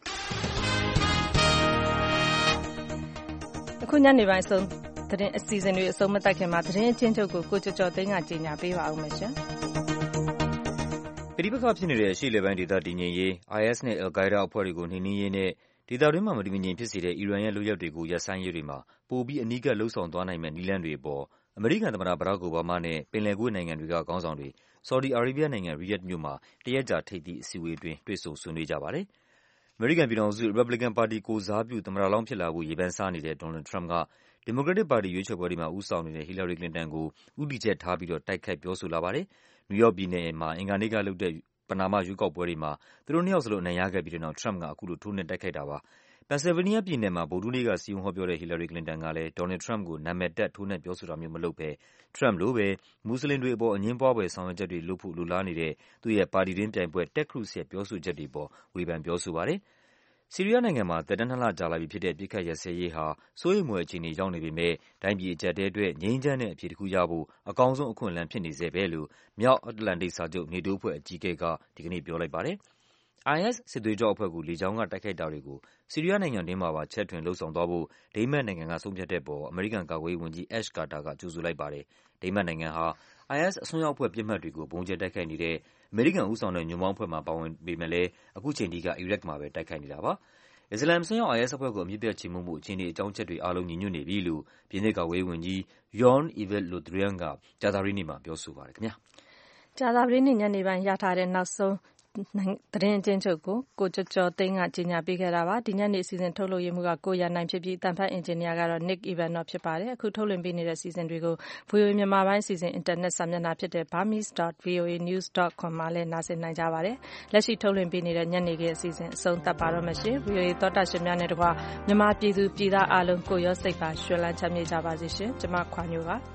။အခုညနေပိုင်းအဆုံးသတင်းအစီအစဉ်တွေအဆုံးမသတ်ခင်မှာသတင်းအချင်းချုပ်ကိုကိုကျော်ကျော်သိန်းကကြေညာပေးပါဦးမယ်ရှင်။ပဋိပက္ခဖြစ်နေတဲ့အရှေ့အလယ်ပိုင်းဒေသတည်ငြိမ်ရေး အိုင်အက်စ် နဲ့ Al-Qaeda အဖွဲ့တွေကိုနှိမ်နင်းရေးနဲ့ဒေသတွင်းမှာမတည်မငြိမ်ဖြစ်စေတဲ့အီရန်ရဲ့လုပ်ရပ်တွေကိုရပ်ဆိုင်းရေးတွေမှာပိုပြီးအနီးကပ်လုပ်ဆောင်သွားနိုင်မယ့်နည်းလမ်းတွေအပေါ်အမေရိကန်သမ္မတ Barack Obama နဲ့ပင်လယ်ကွေ့နိုင်ငံတွေကခေါင်းဆောင်တွေဆော်ဒီအာရေးဘီးယားနိုင်ငံ Riyadh မြို့မှာတရက်ကြာထိပ်သီးအစည်းအဝေးအတွင်းတွေ့ဆုံဆွေးနွေးကြပါတယ်။အမေရိကန်ပြည်ထောင်စု ရီပတ်ဘလီကန်ပါတီကိုယ်စားပြုသမ္မတလောင်းဖြစ်လာဖို့ရေပန်းစားနေတဲ့ Donald Trump ကဒီမိုကရက်တစ်ပါတီရွေးချယ်ပွဲတွေမှာဦးဆောင်နေတဲ့ Hillary Clinton ကိုဦးတည်ချက်ထားပြီးတော့တိုက်ခိုက်ပြောဆိုလာပါတယ်။ နယူးယောက်ပြည်နယ်မှာအင်္ဂါနေ့ကလုပ်တဲ့ပဏာမရွေးကောက်ပွဲတွေမှာသူတို့နှစ်ယောက်စလုံးအနိုင်ရခဲ့ပြီးတဲ့နောက် Trump ကအခုလိုထိုးနှက်တိုက်ခိုက်တာပါ။ Pennsylvania ပြည်နယ်မှာဗုဒ္ဓဟူးနေ့ကစည်းရုံးဟောပြောတဲ့ Hillary Clinton ကလည်း Donald Trump ကိုနာမည်တပ်ထိုးနှက်ပြောဆိုတာမျိုးမလုပ်ဘဲ Trump လိုပဲမွတ်ဆလင်တွေအပေါ်အငြင်းပွားဖွယ်ဆောင်ရွက်ချက်တွေလုပ်ဖို့လိုလားနေတဲ့သူ့ရဲ့ပါတီတွင်းပြိုင်ဘက် Ted Cruz ရဲ့ပြောဆိုချက်တွေအပေါ်ဝေဖန်ပြောဆိုပါတယ်။ ဆီးရီးယားနိုင်ငံမှာသက်တမ်းနှစ်လကြာလာပြီဖြစ်တဲ့အပစ်အခတ်ရပ်စဲရေးဟာစိုးရိမ်ဖွယ်အခြေအနေရောက်နေပေမယ့်တိုင်းပြည်အကျပ်အတည်းအတွက်ငြိမ်းချမ်းတဲ့အဖြေတခုရဖို့အကောင်းဆုံးအခွင့်အလမ်းဖြစ်နေဆဲပဲလို့မြောက်အတ္တလန္တိတ်စာချုပ် NATO အဖွဲ့အကြီးအကဲကဒီကနေ့ပြောလိုက်ပါတယ်။ အိုင်အက်စ် စစ်သွေးကြွအဖွဲ့ကိုလေကြောင်းကတိုက်ခိုက်တာတွေကိုဆီးရီးယားနိုင်ငံတွင်းမှာပါချဲ့ထွင်လုပ်ဆောင်သွားဖို့ဒိန်းမတ်နိုင်ငံကဆုံးဖြတ်တဲ့အပေါ်အမေရိကန်ကာကွယ်ရေးဝန်ကြီး Ash Carter ကကြိုဆိုလိုက်ပါတယ်။ဒိန်းမတ်နိုင်ငံဟာ အိုင်အက်စ် အစွန်းရောက်အဖွဲ့ပစ်မှတ်တွေကိုဗုံးကြဲတိုက်ခိုက်နေတဲ့အမေရိကန်ဦးဆောင်တဲ့ညွန့်ပေါင်းအဖွဲ့မှာပါဝင်ပေမယ့်လည်းအခုချိန်ထိကအီရတ်မှာပဲတိုက်ခိုက်နေတာပါ။အစ္စလာမ်အစွန်းရောက် အိုင်အက်စ်အဖွဲ့ကိုအမြစ်ပြတ်ချေမှုန်းဖို့အခြေအနေအကြောင်းအချက်တွေအားလုံးညီညွတ်နေပြီလို့ပြင်သစ်ကာကွယ်ရေးဝန်ကြီး Jean-Yves Le Drian ကကြာသပတေးနေ့မှာပြောဆိုပါတယ်ခင်ဗျာ။ကြာသပတေးနေ့ညနေပိုင်းရထားတဲ့နောက်ဆုံးသတင်းအကျဉ်းချုပ်ကိုကိုကျော်ကျော်သိန်းကကြေညာပေးခဲ့တာပါ။ဒီညနေအစီအစဉ်ထုတ်လွှင့်မှုကကိုရန်နိုင်ဖြစ်ပြီးအသံဖတ်အင်ဂျင်နီယာကတော့ Nick Ivanov ဖြစ်ပါတယ်။အခုထုတ်လွှင့်ပေးနေတဲ့အစီအစဉ်တွေကို ဗွီအိုအေ မြန်မာပိုင်းအစီအစဉ်အင်တာနက်စာမျက်နှာဖြစ်တဲ့ burmese dot v o a news dot com မှာလည်းနားဆင်နိုင်ကြပါတယ်။လက်ရှိထုတ်လွှင့်ပေးနေတဲ့ညနေခင်းအစီအစဉ်အဆုံးသတ်ပါတော့မယ်ရှင်။ ဗွီအိုအေသောတာရှင်များနဲ့တကွမြန်မာပြည်သူပြည်သားအားလုံးကိုရောစိတ်ပါရွှင်လန်းချမ်းမြေ့ကြပါစေရှင်။ကျွန်မခွာညိုပါ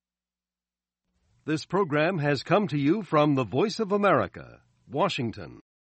This program has come to you from the Voice of America, Washington.